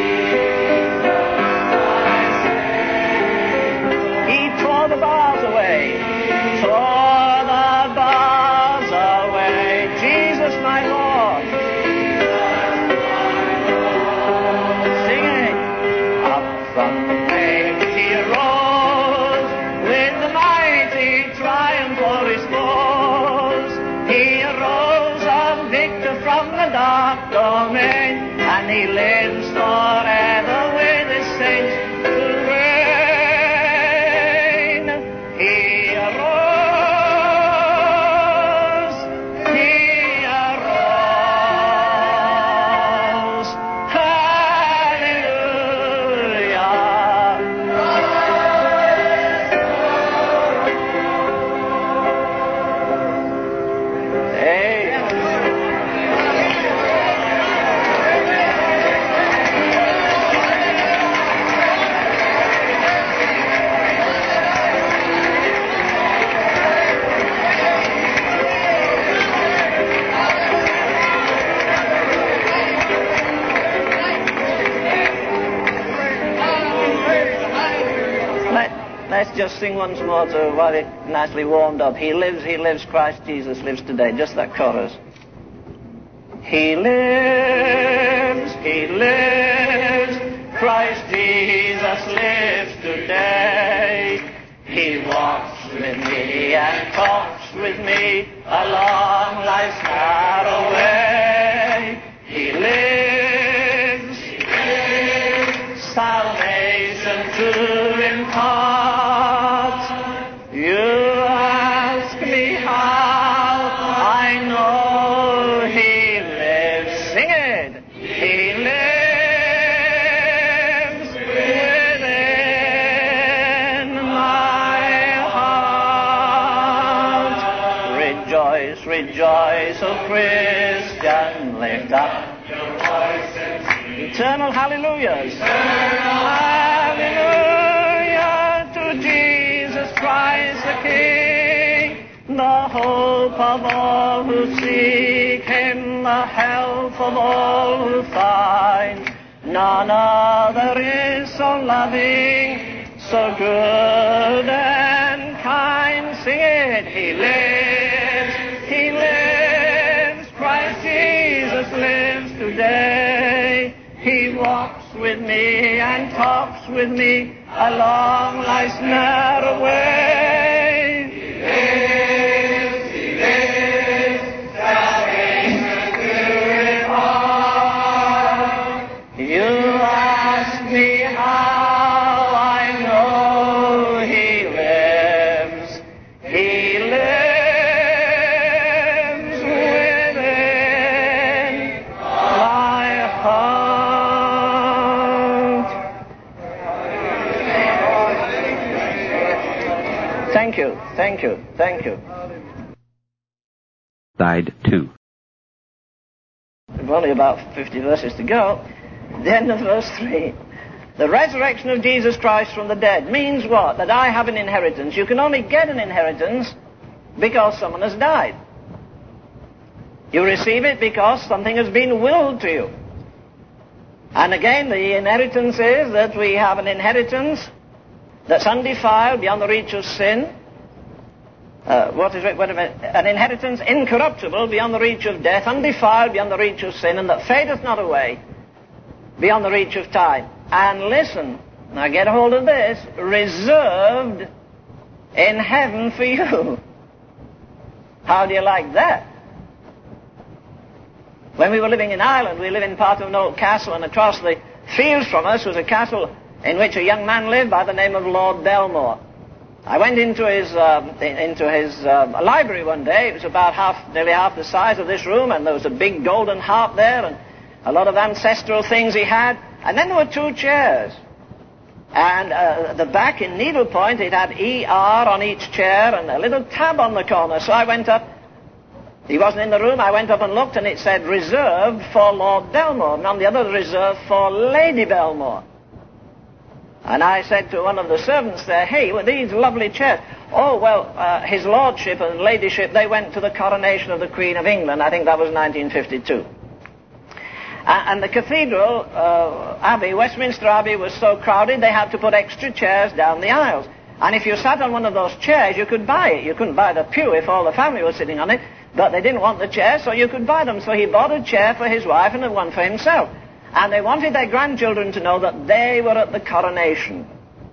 He tore the bars away. Tore the bars away. Jesus my Lord. Sing it. Up from the grave he arose. Triumph for his foes. He arose a victor from the dark domain, and he lives forever with his saints to reign. He arose. He arose. Hallelujah. Let's just sing once more to while it nicely warmed up. He lives, Christ Jesus lives today. Just that chorus. He lives, Christ Jesus lives today. He walks with me and talks with me along life's narrow way. He lives, salvation to impart. You ask me how I know he lives. Sing it. He lives within my heart. Rejoice. rejoice, O Christian, lift up your voice and sing. Eternal hallelujahs. Eternal hallelujah to Jesus Christ the King, the hope of all who seek Him, the help of all who find. None other is so loving, so good and kind. Sing it. He lives, Christ Jesus lives today. He walks with me and talks with me along life's narrow way. He lives, salvation purified. You ask me how I know He lives. He lives within my heart. Thank you, thank you, thank you. Side 2. We've only about 50 verses to go. The end of verse 3. The resurrection of Jesus Christ from the dead means what? That I have an inheritance. You can only get an inheritance because someone has died. You receive it because something has been willed to you. And again, the inheritance is that we have an inheritance that's undefiled, beyond the reach of sin. What is it? Wait a minute. An inheritance incorruptible, beyond the reach of death, undefiled, beyond the reach of sin, and that fadeth not away, beyond the reach of time. And listen, now get a hold of this, reserved in heaven for you. How do you like that? When we were living in Ireland, we lived in part of an old castle, and across the fields from us was a castle in which a young man lived by the name of Lord Belmore. I went into his library one day. It was about nearly half the size of this room, and there was a big golden harp there, and a lot of ancestral things he had. And then there were 2 chairs. And the back in needlepoint, it had ER on each chair and a little tab on the corner. So I went up. He wasn't in the room. I went up and looked, and it said, reserved for Lord Belmore. And on the other, reserved for Lady Belmore. And I said to one of the servants there, hey, were these lovely chairs? Oh, well, His Lordship and Ladyship, they went to the coronation of the Queen of England. I think that was 1952. And the cathedral, Abbey, Westminster Abbey, was so crowded they had to put extra chairs down the aisles. And if you sat on one of those chairs, you could buy it. You couldn't buy the pew if all the family was sitting on it, but they didn't want the chairs, so you could buy them. So he bought a chair for his wife and one for himself. And they wanted their grandchildren to know that they were at the coronation.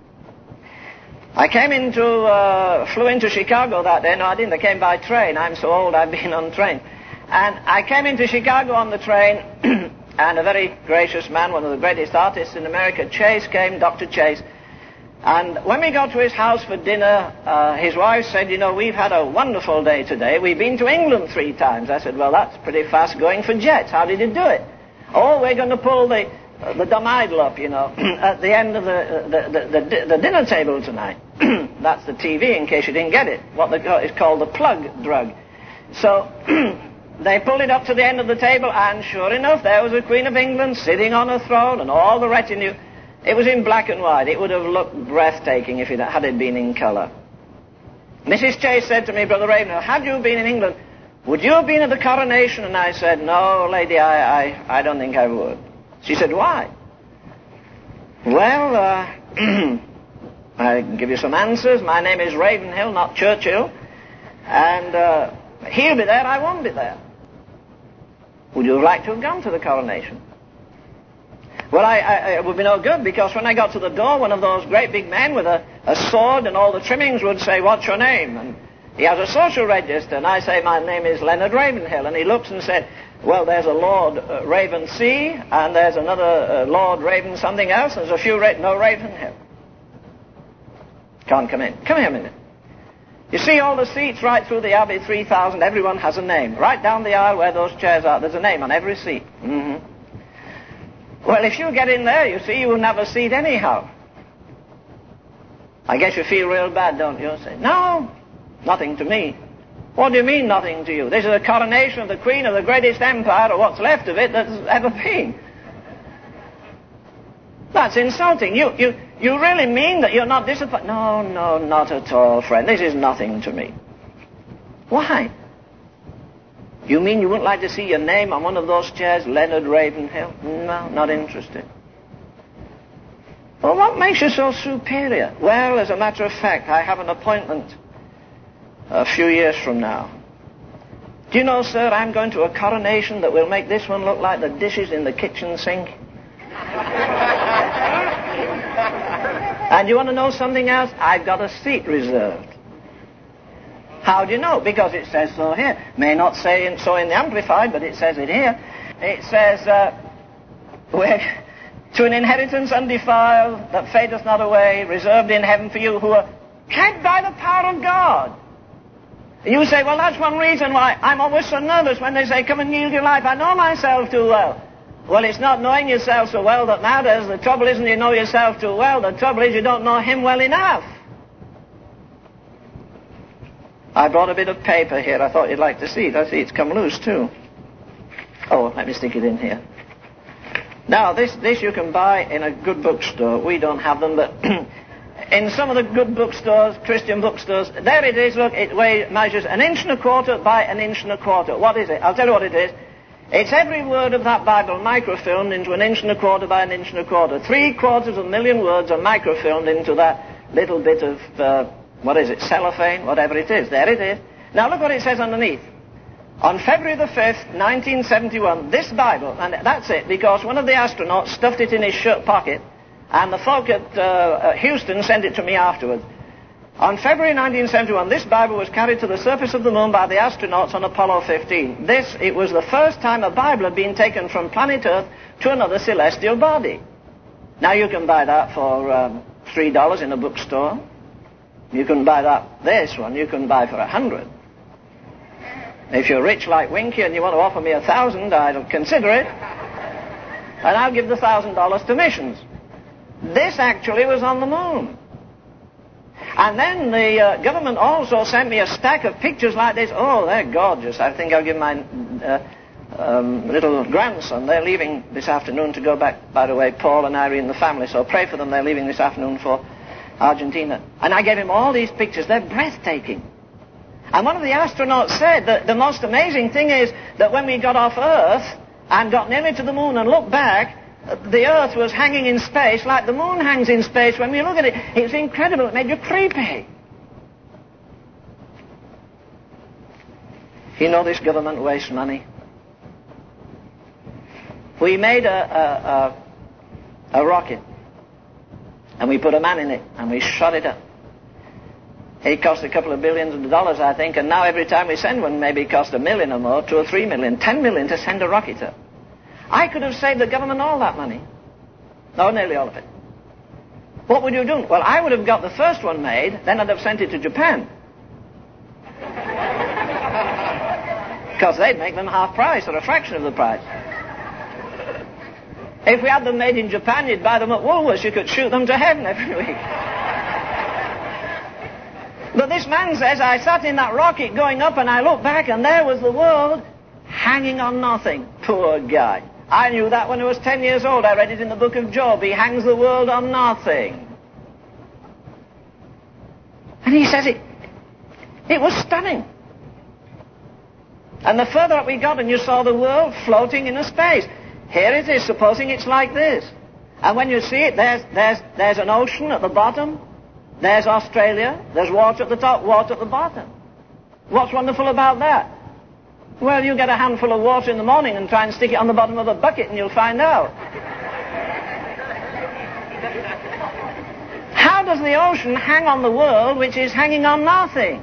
I flew into Chicago that day. No, I didn't. I came by train. I'm so old, I've been on train. And I came into Chicago on the train, and a very gracious man, one of the greatest artists in America, Chase, came, Dr. Chase. And when we got to his house for dinner, his wife said, you know, we've had a wonderful day today. We've been to England 3 times. I said, well, that's pretty fast going for jets. How did you do it? Oh, we're going to pull the dumb idol up, you know, at the end of the dinner table tonight. That's the TV, in case you didn't get it. What is called the plug drug. So they pulled it up to the end of the table, and sure enough, there was the Queen of England sitting on a throne, and all the retinue. It was in black and white. It would have looked breathtaking if had it been in color. Mrs. Chase said to me, Brother Ravenhill, had you been in England, would you have been at the coronation? And I said, no, lady, I don't think I would. She said, why? Well, I can give you some answers. My name is Ravenhill, not Churchill. And he'll be there, I won't be there. Would you like to have gone to the coronation? Well, it would be no good, because when I got to the door, one of those great big men with a sword and all the trimmings would say, what's your name? And he has a social register, and I say, my name is Leonard Ravenhill. And he looks and said, well, there's a Lord Raven C, and there's another Lord Raven something else, and there's a few no Ravenhill. Can't come in. Come here a minute. You see all the seats right through the Abbey, 3,000, everyone has a name. Right down the aisle where those chairs are, there's a name on every seat. Mm-hmm. Well, if you get in there, you see, you will have a seat anyhow. I guess you feel real bad, don't you? Say, no, nothing to me. What do you mean, nothing to you? This is a coronation of the Queen of the greatest empire, or what's left of it, that's ever been. That's insulting. You really mean that you're not disappointed? No, not at all, friend. This is nothing to me. Why? You mean you wouldn't like to see your name on one of those chairs, Leonard Ravenhill? No, not interested. Well, what makes you so superior? Well, as a matter of fact, I have an appointment a few years from now. Do you know, sir, I'm going to a coronation that will make this one look like the dishes in the kitchen sink. And you want to know something else? I've got a seat reserved. How do you know? Because it says so here. May not say so in the Amplified, but it says it here. It says, to an inheritance undefiled, that fadeth not away, reserved in heaven for you who are kept by the power of God. You say, well, that's one reason why I'm always so nervous when they say, come and yield your life. I know myself too well. Well, it's not knowing yourself so well that matters. The trouble isn't you know yourself too well. The trouble is you don't know him well enough. I brought a bit of paper here. I thought you'd like to see it. I see it's come loose, too. Oh, let me stick it in here. Now, this you can buy in a good bookstore. We don't have them, but in some of the good bookstores, Christian bookstores, there it is. Look, it measures 1.25 inches by 1.25 inches. What is it? I'll tell you what it is. It's every word of that Bible microfilmed into 1.25 inches by 1.25 inches. 750,000 words are microfilmed into that little bit of, cellophane, whatever it is. There it is. Now look what it says underneath. On February the 5th, 1971, this Bible, and that's it, because one of the astronauts stuffed it in his shirt pocket, and the folk at Houston sent it to me afterwards. On February 1971, this Bible was carried to the surface of the moon by the astronauts on Apollo 15. It was the first time a Bible had been taken from planet Earth to another celestial body. Now you can buy that for $3 in a bookstore. You can buy this one, you can buy for $100. If you're rich like Winky and you want to offer me $1,000, I'll consider it. And I'll give the $1,000 to missions. This actually was on the moon. And then the government also sent me a stack of pictures like this. Oh, they're gorgeous. I think I'll give my little grandson. They're leaving this afternoon to go back, by the way, Paul and Irene, the family. So pray for them. They're leaving this afternoon for Argentina. And I gave him all these pictures. They're breathtaking. And one of the astronauts said that the most amazing thing is that when we got off Earth and got nearly to the moon and looked back, the Earth was hanging in space like the moon hangs in space. When we look at it, it's incredible. It made you creepy. You know this government wastes money. We made a rocket, and we put a man in it, and we shot it up. It cost a couple of billions of dollars, I think, and now every time we send one, maybe it costs $1 million or more, $2 or $3 million, $10 million to send a rocket up. I could have saved the government all that money. No, nearly all of it. What would you do? Well, I would have got the first one made, then I'd have sent it to Japan. Because they'd make them half price or a fraction of the price. If we had them made in Japan, you'd buy them at Woolworths. You could shoot them to heaven every week. But this man says, I sat in that rocket going up and I looked back and there was the world hanging on nothing. Poor guy. I knew that when I was 10 years old. I read it in the book of Job. He hangs the world on nothing. And he says it was stunning. And the further up we got and you saw the world floating in a space. Here it is, supposing it's like this. And when you see it, there's an ocean at the bottom. There's Australia. There's water at the top, water at the bottom. What's wonderful about that? Well, you get a handful of water in the morning and try and stick it on the bottom of a bucket and you'll find out. How does the ocean hang on the world which is hanging on nothing?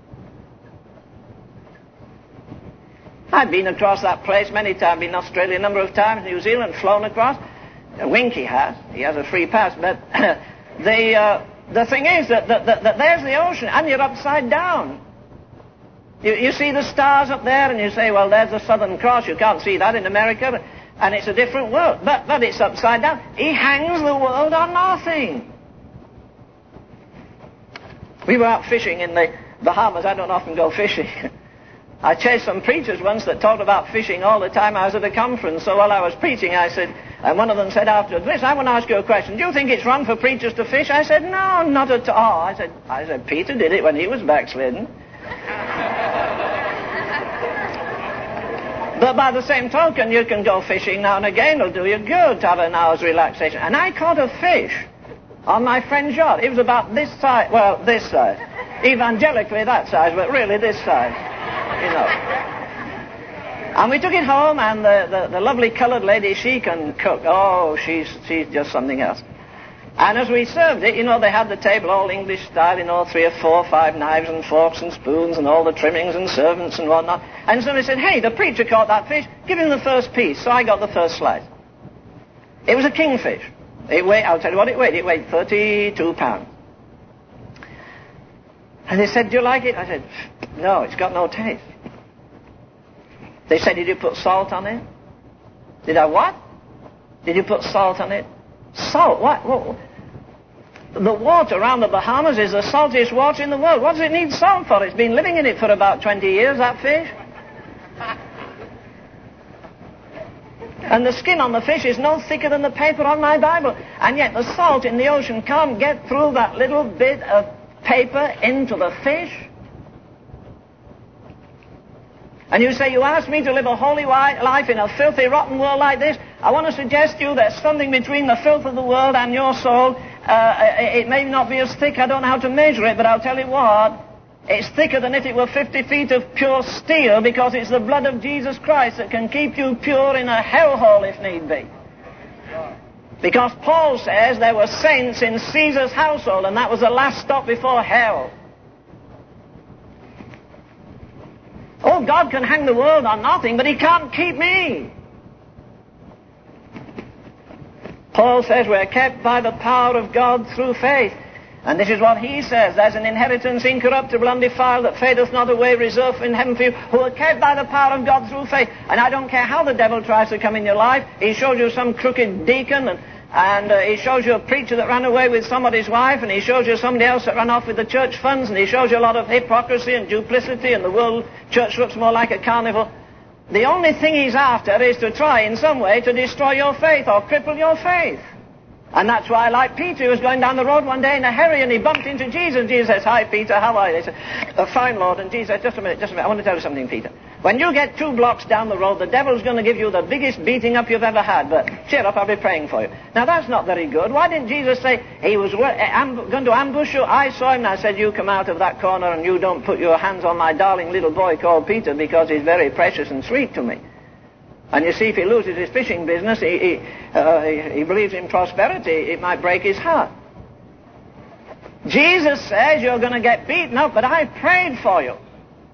I've been across that place many times. Been in Australia a number of times, New Zealand, flown across. Winky has. He has a free pass. But the thing is that there's the ocean, and you're upside down. You see the stars up there, and you say, well, there's the Southern Cross. You can't see that in America, and it's a different world. But it's upside down. He hangs the world on nothing. We were out fishing in the Bahamas. I don't often go fishing. I chased some preachers once that talked about fishing all the time. I was at a conference, so while I was preaching, I said, and one of them said afterwards, listen, I want to ask you a question. Do you think it's wrong for preachers to fish? I said, no, not at all. I said, Peter did it when he was backslidden. But by the same token, you can go fishing now and again. It'll do you good to have an hour's relaxation. And I caught a fish on my friend's yacht. It was about this size. Well, this size. Evangelically that size, but really this size. You know. And we took it home, and the lovely colored lady, she can cook. Oh, she's just something else. And as we served it, you know, they had the table all English style, you know, 3 or 4 or 5 knives and forks and spoons and all the trimmings and servants and whatnot. And somebody said, hey, the preacher caught that fish. Give him the first piece. So I got the first slice. It was a kingfish. I'll tell you what it weighed. It weighed 32 pounds. And they said, do you like it? I said, no, it's got no taste. They said, did you put salt on it? Did I what? Did you put salt on it? Salt? What? The water around the Bahamas is the saltiest water in the world. What does it need salt for? It's been living in it for about 20 years, that fish. And the skin on the fish is no thicker than the paper on my Bible. And yet the salt in the ocean can't get through that little bit of paper into the fish. And you say, you asked me to live a holy life in a filthy, rotten world like this. I want to suggest to you there's something between the filth of the world and your soul. It may not be as thick, I don't know how to measure it, but I'll tell you what. It's thicker than if it were 50 feet of pure steel, because it's the blood of Jesus Christ that can keep you pure in a hellhole if need be. Because Paul says there were saints in Caesar's household, and that was the last stop before hell. Oh, God can hang the world on nothing, but he can't keep me. Paul says we're kept by the power of God through faith. And this is what he says. There's an inheritance incorruptible, undefiled, that fadeth not away, reserved in heaven for you, who are kept by the power of God through faith. And I don't care how the devil tries to come in your life. He shows you some crooked deacon, and he shows you a preacher that ran away with somebody's wife, and he shows you somebody else that ran off with the church funds, and he shows you a lot of hypocrisy and duplicity, and the world church looks more like a carnival. The only thing he's after is to try in some way to destroy your faith or cripple your faith. And that's why, like Peter, he was going down the road one day in a hurry, and he bumped into Jesus. Jesus says, hi, Peter, how are you? He said, fine, Lord. And Jesus says, just a minute, I want to tell you something, Peter. When you get 2 blocks down the road, the devil's going to give you the biggest beating up you've ever had. But cheer up, I'll be praying for you. Now, that's not very good. Why didn't Jesus say, he was going to ambush you? I saw him, and I said, you come out of that corner, and you don't put your hands on my darling little boy called Peter, because he's very precious and sweet to me. And you see, if he loses his fishing business, he believes in prosperity, it might break his heart. Jesus says you're going to get beaten up, but I prayed for you.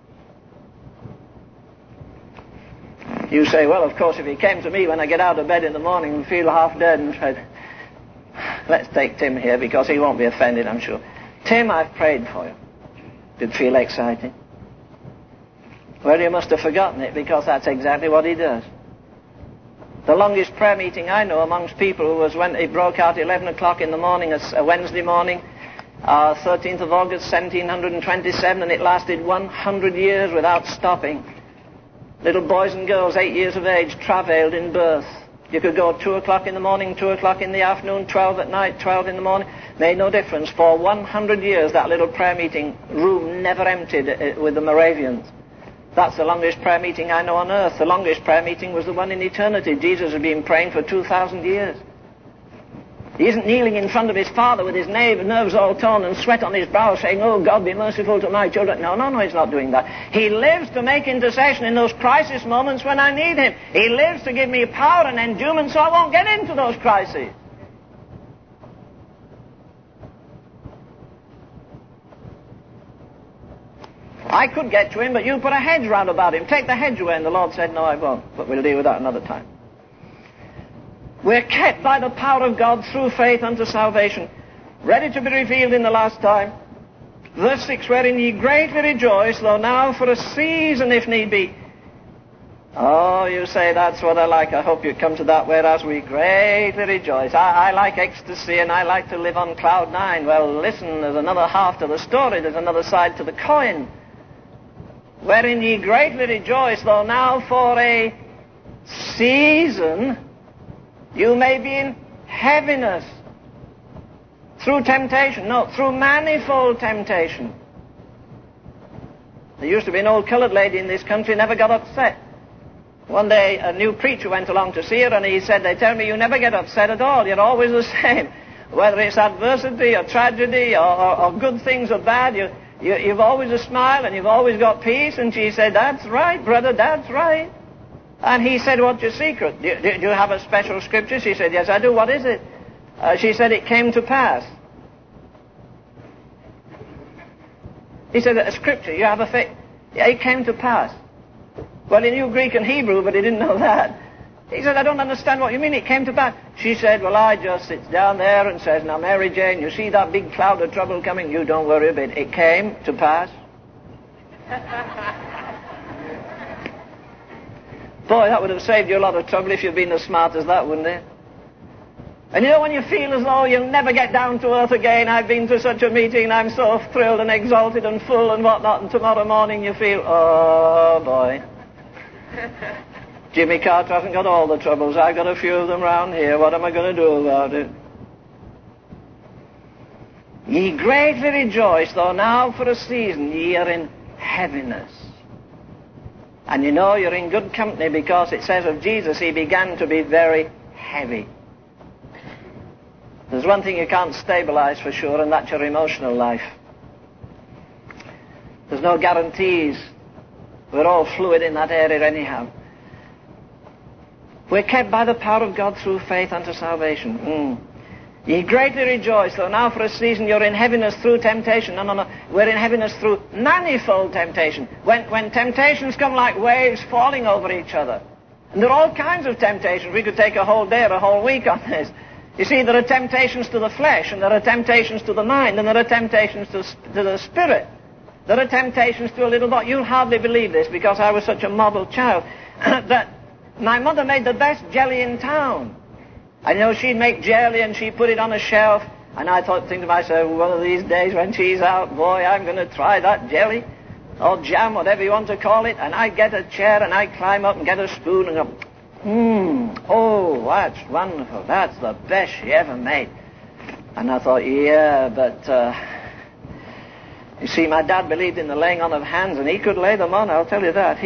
You say, well, of course, if he came to me when I get out of bed in the morning and feel half dead and said, let's take Tim here, because he won't be offended, I'm sure. Tim, I've prayed for you. Did it feel exciting? Well, you must have forgotten it, because that's exactly what he does. The longest prayer meeting I know amongst people was when it broke out 11 o'clock in the morning, a Wednesday morning, 13th of August, 1727, and it lasted 100 years without stopping. Little boys and girls, 8 years of age, travailed in birth. You could go 2 o'clock in the morning, 2 o'clock in the afternoon, 12 at night, 12 in the morning. Made no difference. For 100 years, that little prayer meeting room never emptied with the Moravians. That's the longest prayer meeting I know on earth. The longest prayer meeting was the one in eternity. Jesus had been praying for 2,000 years. He isn't kneeling in front of his Father with his nerves all torn and sweat on his brow saying, oh, God, be merciful to my children. No, he's not doing that. He lives to make intercession in those crisis moments when I need him. He lives to give me power and endurance so I won't get into those crises. I could get to him, but you put a hedge round about him. Take the hedge away. And the Lord said, no, I won't. But we'll deal with that another time. We're kept by the power of God through faith unto salvation, ready to be revealed in the last time. Verse 6, wherein ye greatly rejoice, though now for a season, if need be. Oh, you say, that's what I like. I hope you come to that, whereas we greatly rejoice. I like ecstasy, and I like to live on cloud 9. Well, listen, there's another half to the story. There's another side to the coin. wherein ye greatly rejoice, though now for a season you may be in heaviness. Through temptation. No, through manifold temptation. There used to be an old colored lady in this country, never got upset. One day, a new preacher went along to see her, and he said, they tell me you never get upset at all. You're always the same. Whether it's adversity or tragedy or good things or bad, you've always a smile and you've always got peace. And she said, that's right, brother, that's right. And he said, what's your secret? Do you have a special scripture? She said, yes, I do. What is it? She said, it came to pass. He said, a scripture, you have a faith. Yeah, it came to pass. Well, he knew Greek and Hebrew, but he didn't know that. He said, I don't understand what you mean, it came to pass. She said, well, I just sits down there and says, now, Mary Jane, you see that big cloud of trouble coming? You don't worry a bit. It came to pass. Boy, that would have saved you a lot of trouble if you'd been as smart as that, wouldn't it? And you know when you feel as though you'll never get down to earth again, I've been to such a meeting and I'm so thrilled and exalted and full and whatnot, and tomorrow morning you feel, oh boy. Jimmy Carter hasn't got all the troubles. I've got a few of them round here. What am I going to do about it? Ye greatly rejoice, though now for a season ye are in heaviness. And you know you're in good company because it says of Jesus, he began to be very heavy. There's one thing you can't stabilize for sure, and that's your emotional life. There's no guarantees. We're all fluid in that area anyhow. We're kept by the power of God through faith unto salvation. Ye greatly rejoice, though now for a season you're in heaviness through temptation. No. We're in heaviness through manifold temptation. When temptations come like waves falling over each other. And there are all kinds of temptations. We could take a whole day or a whole week on this. You see, there are temptations to the flesh, and there are temptations to the mind, and there are temptations to the spirit. There are temptations to a little bit. You'll hardly believe this because I was such a model child that my mother made the best jelly in town. I know she'd make jelly and she'd put it on a shelf, and I think to myself, one of these days when she's out, boy, I'm going to try that jelly or jam, whatever you want to call it, and I'd get a chair and I'd climb up and get a spoon and go, oh, that's wonderful. That's the best she ever made. And I thought, yeah, but you see, my dad believed in the laying on of hands, and he could lay them on, I'll tell you that.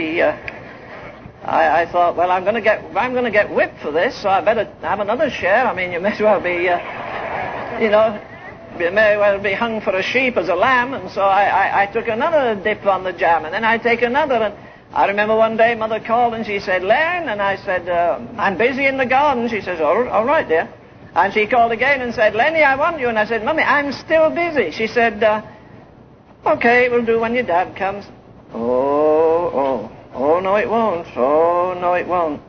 I thought, well, I'm going to get whipped for this, so I better have another share. I mean, you may as well be, you may well be hung for a sheep as a lamb. And so I took another dip on the jam, and then I take another. And I remember one day Mother called and she said, Len, and I said, I'm busy in the garden. She says, all right, dear. And she called again and said, Lenny, I want you. And I said, Mummy, I'm still busy. She said, okay, we'll do when your dad comes. Oh, no, it won't. Oh, no, it won't.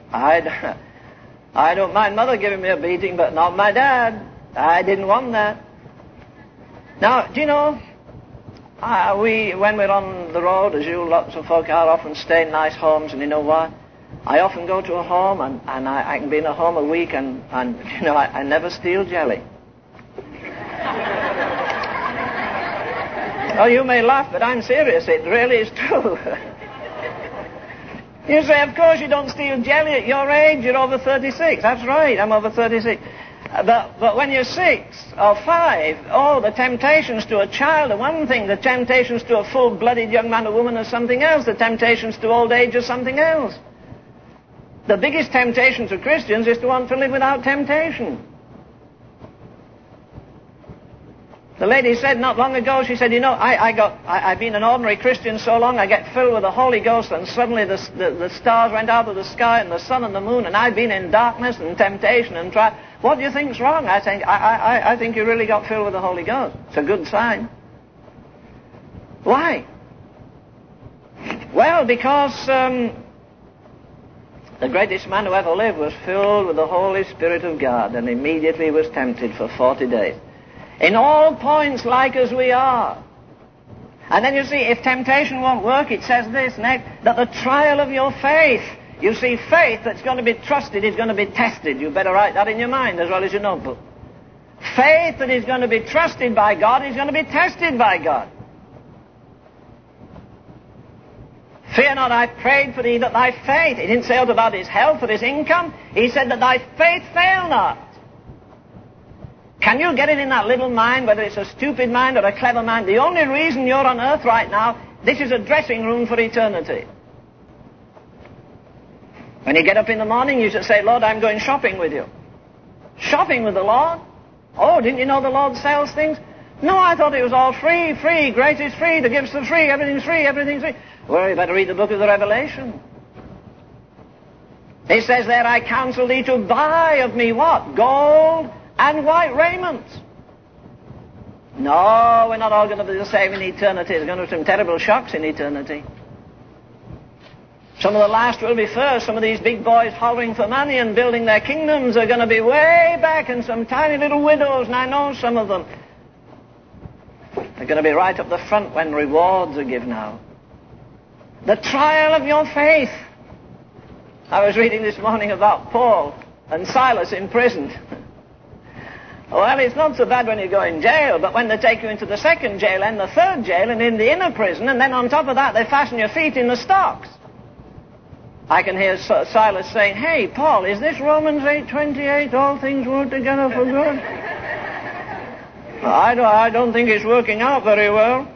I don't mind Mother giving me a beating, but not my dad. I didn't want that. Now, do you know, when we're on the road, as you lots of folk are, often stay in nice homes, and you know what? I often go to a home, and I can be in a home a week, and you know, I never steal jelly. Oh, you may laugh, but I'm serious. It really is true. You say, of course you don't steal jelly at your age. You're over 36. That's right, I'm over 36. But when you're 6 or 5, the temptations to a child are one thing. The temptations to a full-blooded young man or woman are something else. The temptations to old age are something else. The biggest temptation to Christians is to want to live without temptation. The lady said not long ago, she said, you know, I've been an ordinary Christian so long, I get filled with the Holy Ghost, and suddenly the stars went out of the sky, and the sun and the moon, and I've been in darkness and temptation and trial. What do you think's wrong? I think you really got filled with the Holy Ghost. It's a good sign. Why? Well, because the greatest man who ever lived was filled with the Holy Spirit of God, and immediately was tempted for 40 days. In all points like as we are. And then you see, if temptation won't work, it says this next, that the trial of your faith. You see, faith that's going to be trusted is going to be tested. You better write that in your mind as well as your notebook. Faith that is going to be trusted by God is going to be tested by God. Fear not, I prayed for thee that thy faith. He didn't say out about his health or his income. He said that thy faith fail not. Can you get it in that little mind, whether it's a stupid mind or a clever mind? The only reason you're on earth right now, this is a dressing room for eternity. When you get up in the morning, you should say, Lord, I'm going shopping with you. Shopping with the Lord? Oh, didn't you know the Lord sells things? No, I thought it was all free, grace is free, the gifts are free, everything's free. Well, you better read the book of the Revelation. It says there, I counsel thee to buy of me what? Gold and white raiment. No, we're not all going to be the same in eternity. There's going to be some terrible shocks in eternity. Some of the last will be first. Some of these big boys hollering for money and building their kingdoms are going to be way back, and some tiny little widows, and I know some of them. They're going to be right up the front when rewards are given out. The trial of your faith. I was reading this morning about Paul and Silas in prison. Well, it's not so bad when you go in jail, but when they take you into the second jail and the third jail and in the inner prison, and then on top of that they fasten your feet in the stocks. I can hear Silas saying, hey, Paul, is this Romans 8:28, all things work together for good? I don't think it's working out very well.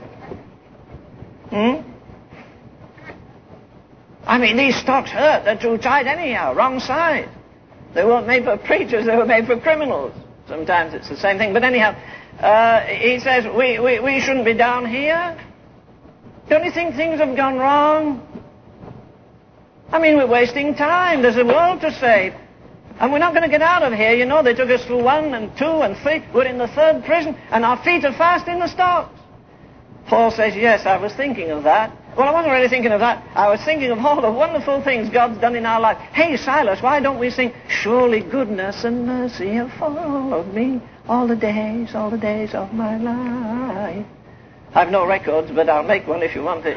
I mean, these stocks hurt. They're too tight anyhow, wrong side. They weren't made for preachers, they were made for criminals. Sometimes it's the same thing. But anyhow, he says, we shouldn't be down here. Don't you think things have gone wrong? I mean, we're wasting time. There's a world to save. And we're not going to get out of here. You know, they took us through 1 and 2 and 3. We're in the 3rd prison, and our feet are fast in the stocks. Paul says, yes, I was thinking of that. Well, I wasn't really thinking of that. I was thinking of all the wonderful things God's done in our life. Hey, Silas, why don't we sing, surely goodness and mercy have followed me all the days of my life. I've no records, but I'll make one if you want it.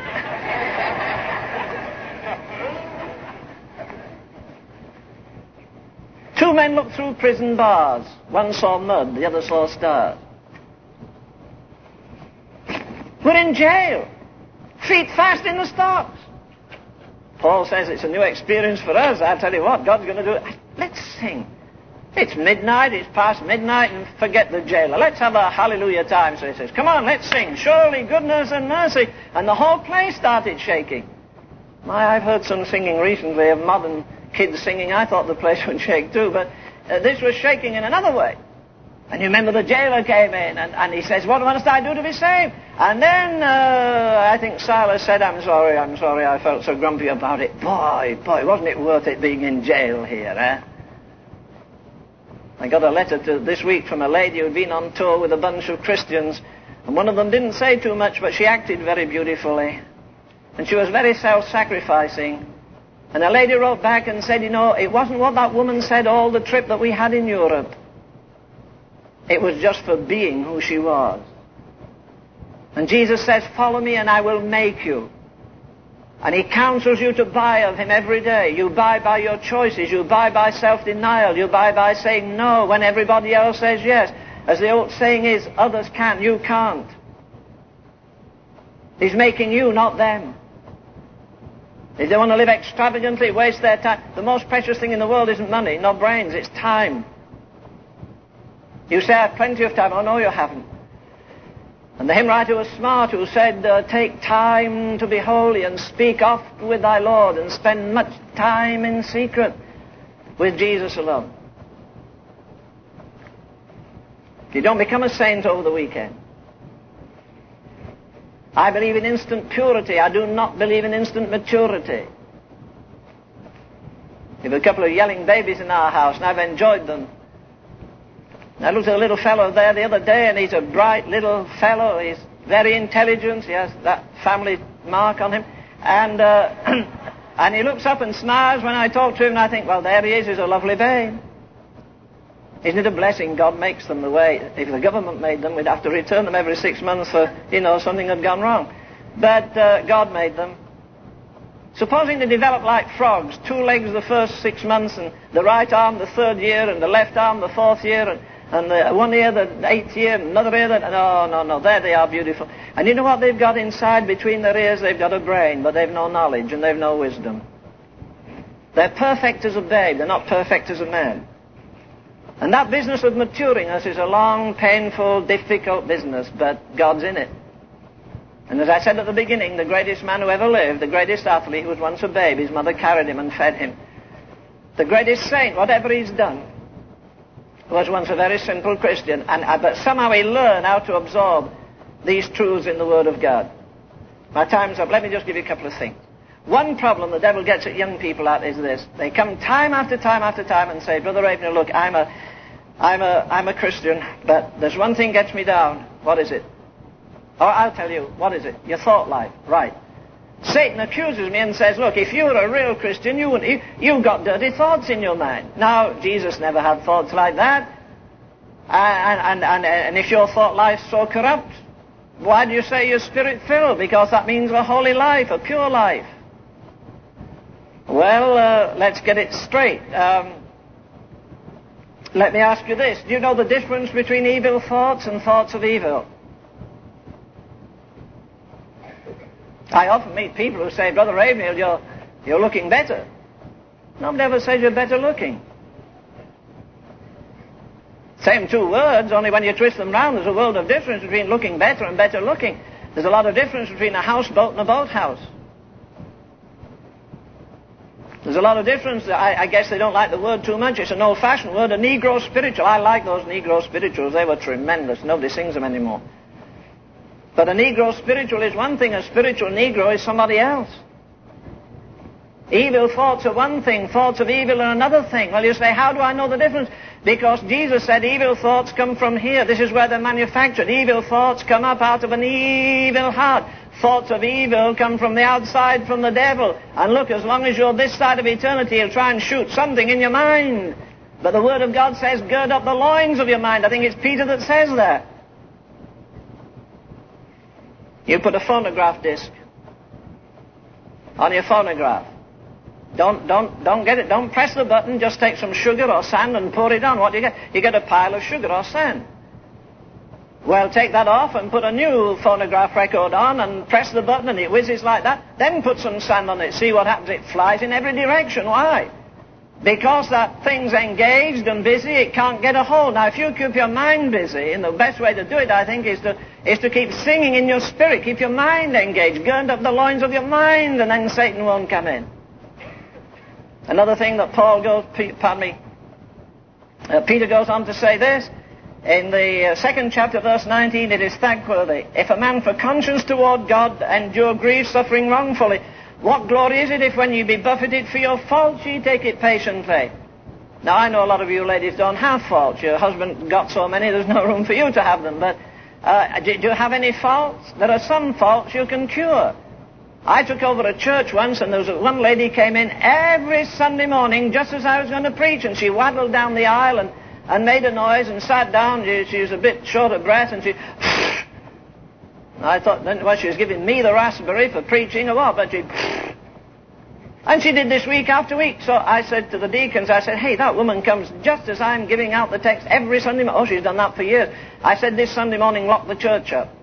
Two men looked through prison bars. One saw mud, the other saw stars. We're in jail. Feet fast in the stocks. Paul says it's a new experience for us. I tell you what, God's going to do it. Let's sing. It's midnight, it's past midnight, and forget the jailer. Let's have a hallelujah time. So he says, come on, let's sing. Surely goodness and mercy. And the whole place started shaking. I've heard some singing recently of modern kids singing. I thought the place would shake too, but this was shaking in another way. And you remember the jailer came in, and he says, what must I do to be saved? And then I think Silas said, I'm sorry, I felt so grumpy about it. Boy, wasn't it worth it being in jail here, eh? I got a letter this week from a lady who'd been on tour with a bunch of Christians, and one of them didn't say too much, but she acted very beautifully. And she was very self-sacrificing. And the lady wrote back and said, you know, it wasn't what that woman said all the trip that we had in Europe. It was just for being who she was. And Jesus says, follow me and I will make you. And he counsels you to buy of him every day. You buy by your choices. You buy by self-denial. You buy by saying no when everybody else says yes. As the old saying is, others can, you can't. He's making you, not them. If they want to live extravagantly, waste their time, the most precious thing in the world isn't money, nor brains, it's time. You say, I have plenty of time. Oh, no, you haven't. And the hymn writer was smart who said, take time to be holy and speak oft with thy Lord and spend much time in secret with Jesus alone. You don't become a saint over the weekend. I believe in instant purity. I do not believe in instant maturity. We have a couple of yelling babies in our house, and I've enjoyed them. I looked at a little fellow there the other day, and he's a bright little fellow. He's very intelligent. He has that family mark on him. And and he looks up and smiles when I talk to him, and I think, well, there he is. He's a lovely babe. Isn't it a blessing God makes them the way? If the government made them, we'd have to return them every 6 months for, something had gone wrong. But God made them. Supposing they develop like frogs, 2 legs the first 6 months, and the right arm the 3rd year, and the left arm the 4th year, And one ear, the 8th ear, another ear, no, there they are, beautiful. And you know what they've got inside between their ears? They've got a brain, but they've no knowledge and they've no wisdom. They're perfect as a babe, they're not perfect as a man. And that business of maturing us is a long, painful, difficult business, but God's in it. And as I said at the beginning, the greatest man who ever lived, the greatest athlete, was once a babe. His mother carried him and fed him. The greatest saint, whatever he's done, was once a very simple Christian. But somehow he learned how to absorb these truths in the Word of God. My time's up. Let me just give you a couple of things. One problem the devil gets at young people at is this. They come time after time after time and say, Brother Ravenhill, look, I'm a Christian, but there's one thing gets me down. What is it? Oh, I'll tell you. What is it? Your thought life. Right. Satan accuses me and says, look, if you were a real Christian, you've got dirty thoughts in your mind. Now, Jesus never had thoughts like that. And if your thought life's so corrupt, why do you say you're spirit-filled? Because that means a holy life, a pure life. Well, let's get it straight. Let me ask you this. Do you know the difference between evil thoughts and thoughts of evil? I often meet people who say, Brother Ravenhill, you're looking better. Nobody ever says you're better looking. Same two words, only when you twist them round, there's a world of difference between looking better and better looking. There's a lot of difference between a houseboat and a boathouse. There's a lot of difference. I guess they don't like the word too much. It's an old-fashioned word, a Negro spiritual. I like those Negro spirituals. They were tremendous. Nobody sings them anymore. But a Negro spiritual is one thing. A spiritual Negro is somebody else. Evil thoughts are one thing. Thoughts of evil are another thing. Well, you say, how do I know the difference? Because Jesus said evil thoughts come from here. This is where they're manufactured. Evil thoughts come up out of an evil heart. Thoughts of evil come from the outside, from the devil. And look, as long as you're this side of eternity, he'll try and shoot something in your mind. But the Word of God says, gird up the loins of your mind. I think it's Peter that says that. You put a phonograph disc on your phonograph. Don't get it. Don't press the button. Just take some sugar or sand and pour it on. What do you get? You get a pile of sugar or sand. Well, take that off and put a new phonograph record on and press the button and it whizzes like that. Then put some sand on it. See what happens. It flies in every direction. Why? Because that thing's engaged and busy, it can't get a hold. Now, if you keep your mind busy, and the best way to do it, I think, is to keep singing in your spirit. Keep your mind engaged. Gird up the loins of your mind, and then Satan won't come in. Another thing that Peter goes on to say this, in the 2nd chapter, verse 19, it is thankworthy. If a man for conscience toward God endure grief, suffering wrongfully, what glory is it if when ye be buffeted for your faults, ye take it patiently? Now, I know a lot of you ladies don't have faults. Your husband got so many, there's no room for you to have them. But do you have any faults? There are some faults you can cure. I took over a church once, and there was one lady came in every Sunday morning just as I was going to preach, and she waddled down the aisle and made a noise and sat down. She was a bit short of breath, and she... I thought, well, she was giving me the raspberry for preaching or what, but she... And she did this week after week. So I said to the deacons, I said, hey, that woman comes just as I'm giving out the text every Sunday morning. Oh, she's done that for years. I said, this Sunday morning, lock the church up.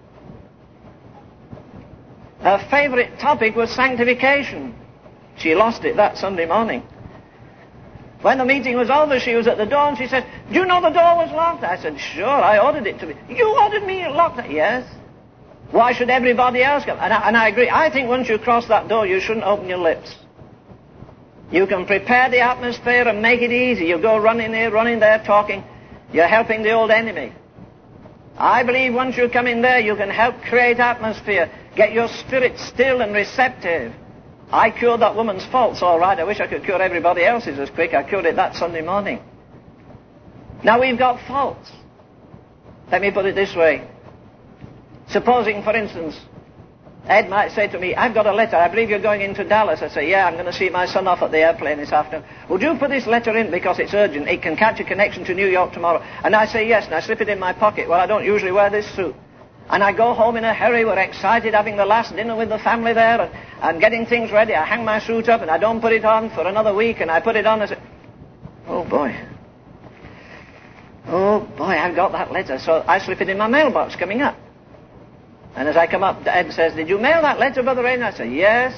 Her favorite topic was sanctification. She lost it that Sunday morning. When the meeting was over, she was at the door and she said, do you know the door was locked? I said, sure, I ordered it to be. You ordered me to lock it? Yes. Why should everybody else come? And I agree. I think once you cross that door, you shouldn't open your lips. You can prepare the atmosphere and make it easy. You go running here, running there, talking. You're helping the old enemy. I believe once you come in there, you can help create atmosphere. Get your spirit still and receptive. I cured that woman's faults all right. I wish I could cure everybody else's as quick. I cured it that Sunday morning. Now we've got faults. Let me put it this way. Supposing, for instance, Ed might say to me, I've got a letter. I believe you're going into Dallas. I say, yeah, I'm going to see my son off at the airplane this afternoon. Would you put this letter in because it's urgent? It can catch a connection to New York tomorrow. And I say yes, and I slip it in my pocket. Well, I don't usually wear this suit. And I go home in a hurry. We're excited having the last dinner with the family there and getting things ready. I hang my suit up and I don't put it on for another week, and I put it on and say, oh boy, I've got that letter. So I slip it in my mailbox coming up. And as I come up, Ed says, did you mail that letter, Brother Rainer? I say, yes.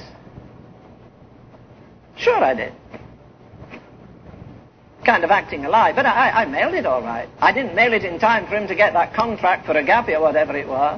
Sure I did. Kind of acting a lie, but I mailed it all right. I didn't mail it in time for him to get that contract for Agape or whatever it was.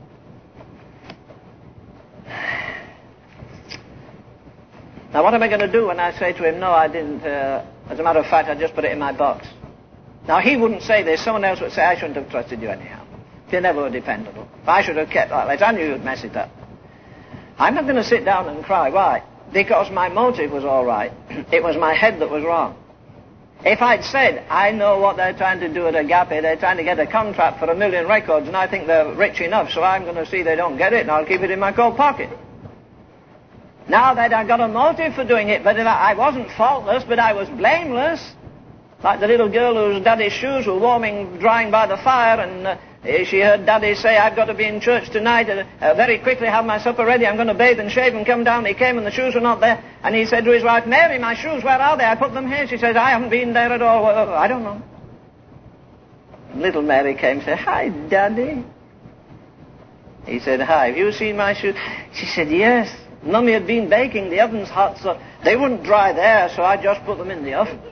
Now what am I going to do when I say to him, no, I didn't, as a matter of fact, I just put it in my box. Now he wouldn't say this, someone else would say, I shouldn't have trusted you anyhow. You never were dependable. I should have kept that letter, I knew you'd mess it up. I'm not going to sit down and cry. Why? Because my motive was all right. It was my head that was wrong. If I'd said, I know what they're trying to do at Agape, they're trying to get a contract for 1 million records, and I think they're rich enough, so I'm going to see they don't get it, and I'll keep it in my coat pocket. Now that I've got a motive for doing it, but I wasn't faultless, but I was blameless. Like the little girl whose daddy's shoes were warming, drying by the fire, and she heard daddy say, I've got to be in church tonight, very quickly have my supper ready, I'm going to bathe and shave and come down. He came and the shoes were not there, and he said to his wife, Mary, my shoes, where are they? I put them here. She says, I haven't been there at all. Well, I don't know. And little Mary came and said, hi, Daddy. He said, hi, have you seen my shoes? She said, yes. Mummy had been baking, the oven's hot, so they wouldn't dry there, so I just put them in the oven.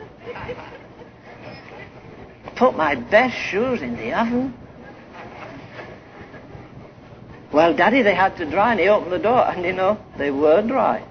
Put my best shoes in the oven? Well, Daddy, they had to dry, and he opened the door, and they were dry.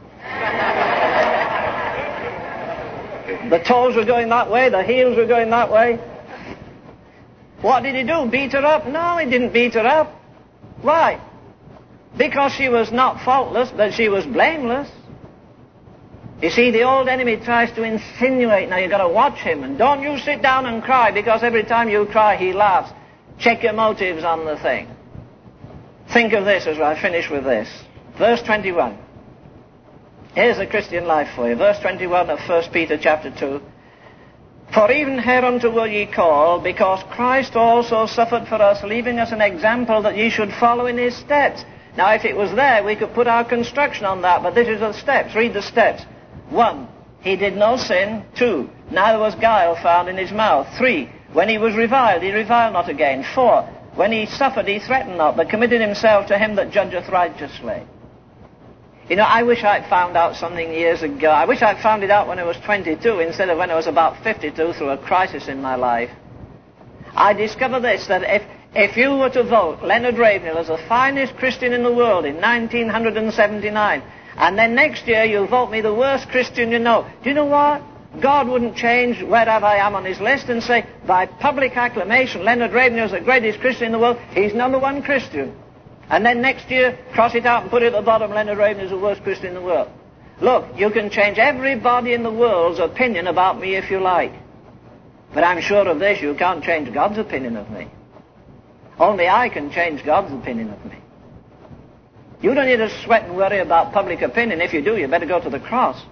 The toes were going that way, the heels were going that way. What did he do? Beat her up? No, he didn't beat her up. Why? Because she was not faultless, but she was blameless. You see, the old enemy tries to insinuate. Now, you've got to watch him. And don't you sit down and cry, because every time you cry, he laughs. Check your motives on the thing. Think of this as I finish with this. Verse 21. Here's the Christian life for you. Verse 21 of 1 Peter chapter 2. For even hereunto were ye called, because Christ also suffered for us, leaving us an example that ye should follow in his steps. Now, if it was there, we could put our construction on that, but this is the steps. Read the steps. 1. He did no sin. 2. Neither was guile found in his mouth. 3. When he was reviled, he reviled not again. 4. When he suffered, he threatened not, but committed himself to him that judgeth righteously. I wish I'd found out something years ago. I wish I'd found it out when I was 22 instead of when I was about 52 through a crisis in my life. I discovered this, that if you were to vote Leonard Ravenhill as the finest Christian in the world in 1979, and then next year you vote me the worst Christian you know, do you know what? God wouldn't change wherever I am on his list and say, by public acclamation, Leonard Ravenhill is the greatest Christian in the world. He's number one Christian. And then next year, cross it out and put it at the bottom, Leonard Ravenhill is the worst Christian in the world. Look, you can change everybody in the world's opinion about me if you like. But I'm sure of this, you can't change God's opinion of me. Only I can change God's opinion of me. You don't need to sweat and worry about public opinion. If you do, you better go to the cross.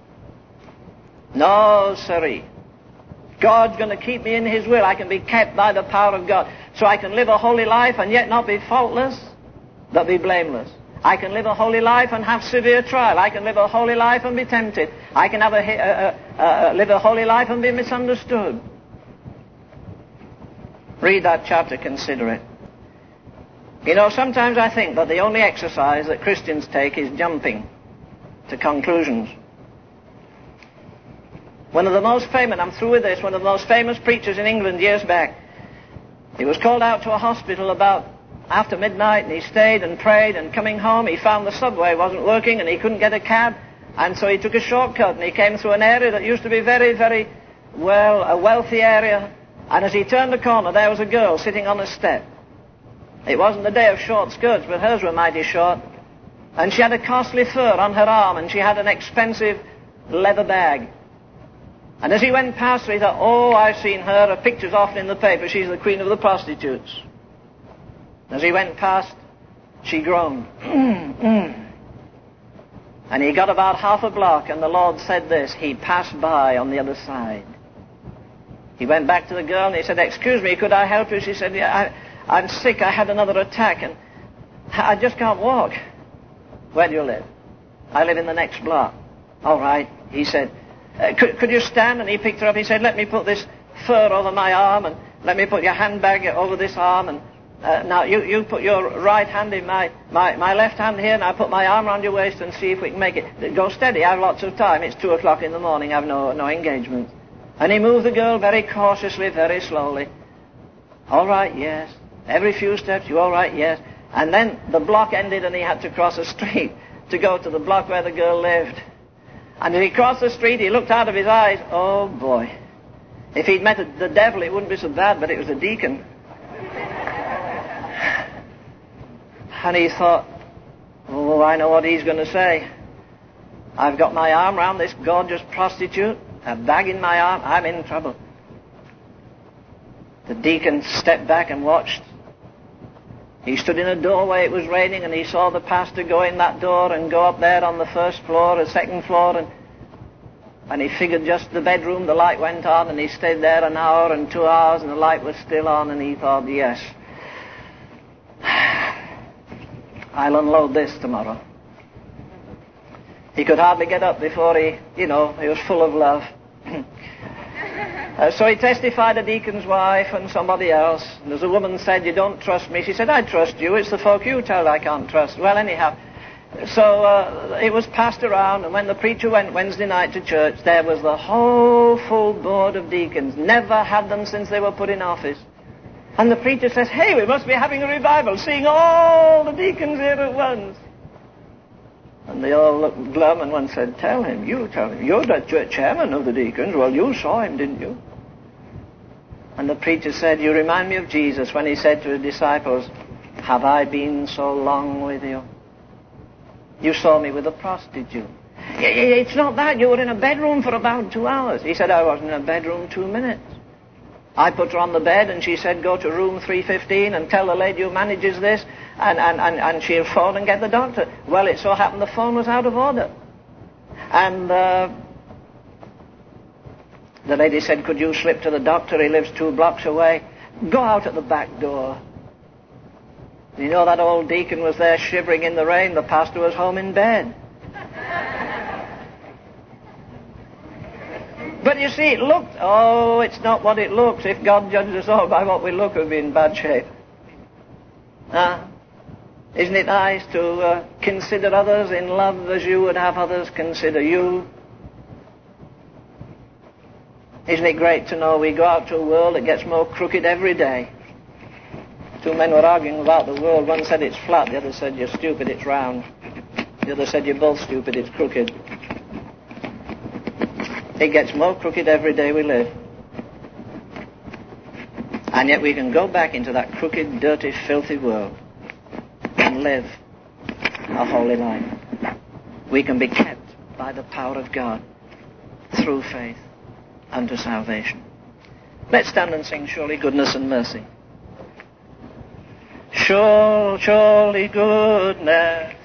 No, sirree. God's going to keep me in his will. I can be kept by the power of God. So I can live a holy life and yet not be faultless, but be blameless. I can live a holy life and have severe trial. I can live a holy life and be tempted. I can live a holy life and be misunderstood. Read that chapter, consider it. Sometimes I think that the only exercise that Christians take is jumping to conclusions. One of the most famous, I'm through with this, one of the most famous preachers in England years back, he was called out to a hospital about after midnight, and he stayed and prayed, and coming home he found the subway wasn't working and he couldn't get a cab, and so he took a shortcut and he came through an area that used to be very, very well, a wealthy area, and as he turned the corner there was a girl sitting on a step. It wasn't the day of short skirts, but hers were mighty short, and she had a costly fur on her arm, and she had an expensive leather bag. And as he went past her, he thought, oh, I've seen her. Her picture's often in the paper. She's the queen of the prostitutes. As he went past, she groaned. And he got about half a block, and the Lord said this. He passed by on the other side. He went back to the girl, and he said, excuse me, could I help you? She said, yeah, I'm sick. I had another attack, and I just can't walk. Where do you live? I live in the next block. All right, he said. Could you stand? And he picked her up. He said, let me put this fur over my arm. And let me put your handbag over this arm, and now you put your right hand in my left hand here, and I put my arm around your waist and see if we can make it. Go steady, I have lots of time. It's 2 o'clock in the morning, I have no engagement. And he moved the girl very cautiously, very slowly. All right, yes. Every few steps, you all right, yes. And then the block ended and he had to cross a street to go to the block where the girl lived. And as he crossed the street, he looked out of his eyes. Oh, boy. If he'd met the devil, it wouldn't be so bad, but it was a deacon. And he thought, oh, I know what he's going to say. I've got my arm round this gorgeous prostitute, a bag in my arm, I'm in trouble. The deacon stepped back and watched. He stood in a doorway, it was raining, and he saw the pastor go in that door and go up there on the first floor, the second floor, and he figured just the bedroom, the light went on, and he stayed there an hour and 2 hours, and the light was still on, and he thought, yes, I'll unload this tomorrow. He could hardly get up before he was full of love. So he testified to deacon's wife and somebody else. And as the woman said, you don't trust me. She said, I trust you. It's the folk you tell I can't trust. Well, anyhow, so it was passed around. And when the preacher went Wednesday night to church, there was the whole full board of deacons. Never had them since they were put in office. And the preacher says, hey, we must be having a revival, seeing all the deacons here at once. And they all looked glum, and one said, tell him. You're the chairman of the deacons. Well, you saw him, didn't you? And the preacher said, you remind me of Jesus when he said to his disciples, have I been so long with you? You saw me with a prostitute. It's not that. You were in a bedroom for about 2 hours. He said, I wasn't in a bedroom 2 minutes. I put her on the bed and she said, go to room 315 and tell the lady who manages this, and she'll phone and get the doctor. Well, it so happened the phone was out of order. And the lady said, could you slip to the doctor? He lives 2 blocks away. Go out at the back door. You know, that old deacon was there shivering in the rain. The pastor was home in bed. But you see, it's not what it looks. If God judges us all by what we look, we'll be in bad shape. Isn't it nice to consider others in love as you would have others consider you? Isn't it great to know we go out to a world that gets more crooked every day? 2 men were arguing about the world. One said it's flat, the other said you're stupid, it's round. The other said you're both stupid, it's crooked. It gets more crooked every day we live. And yet we can go back into that crooked, dirty, filthy world and live a holy life. We can be kept by the power of God through faith unto salvation. Let's stand and sing Surely Goodness and Mercy. Surely goodness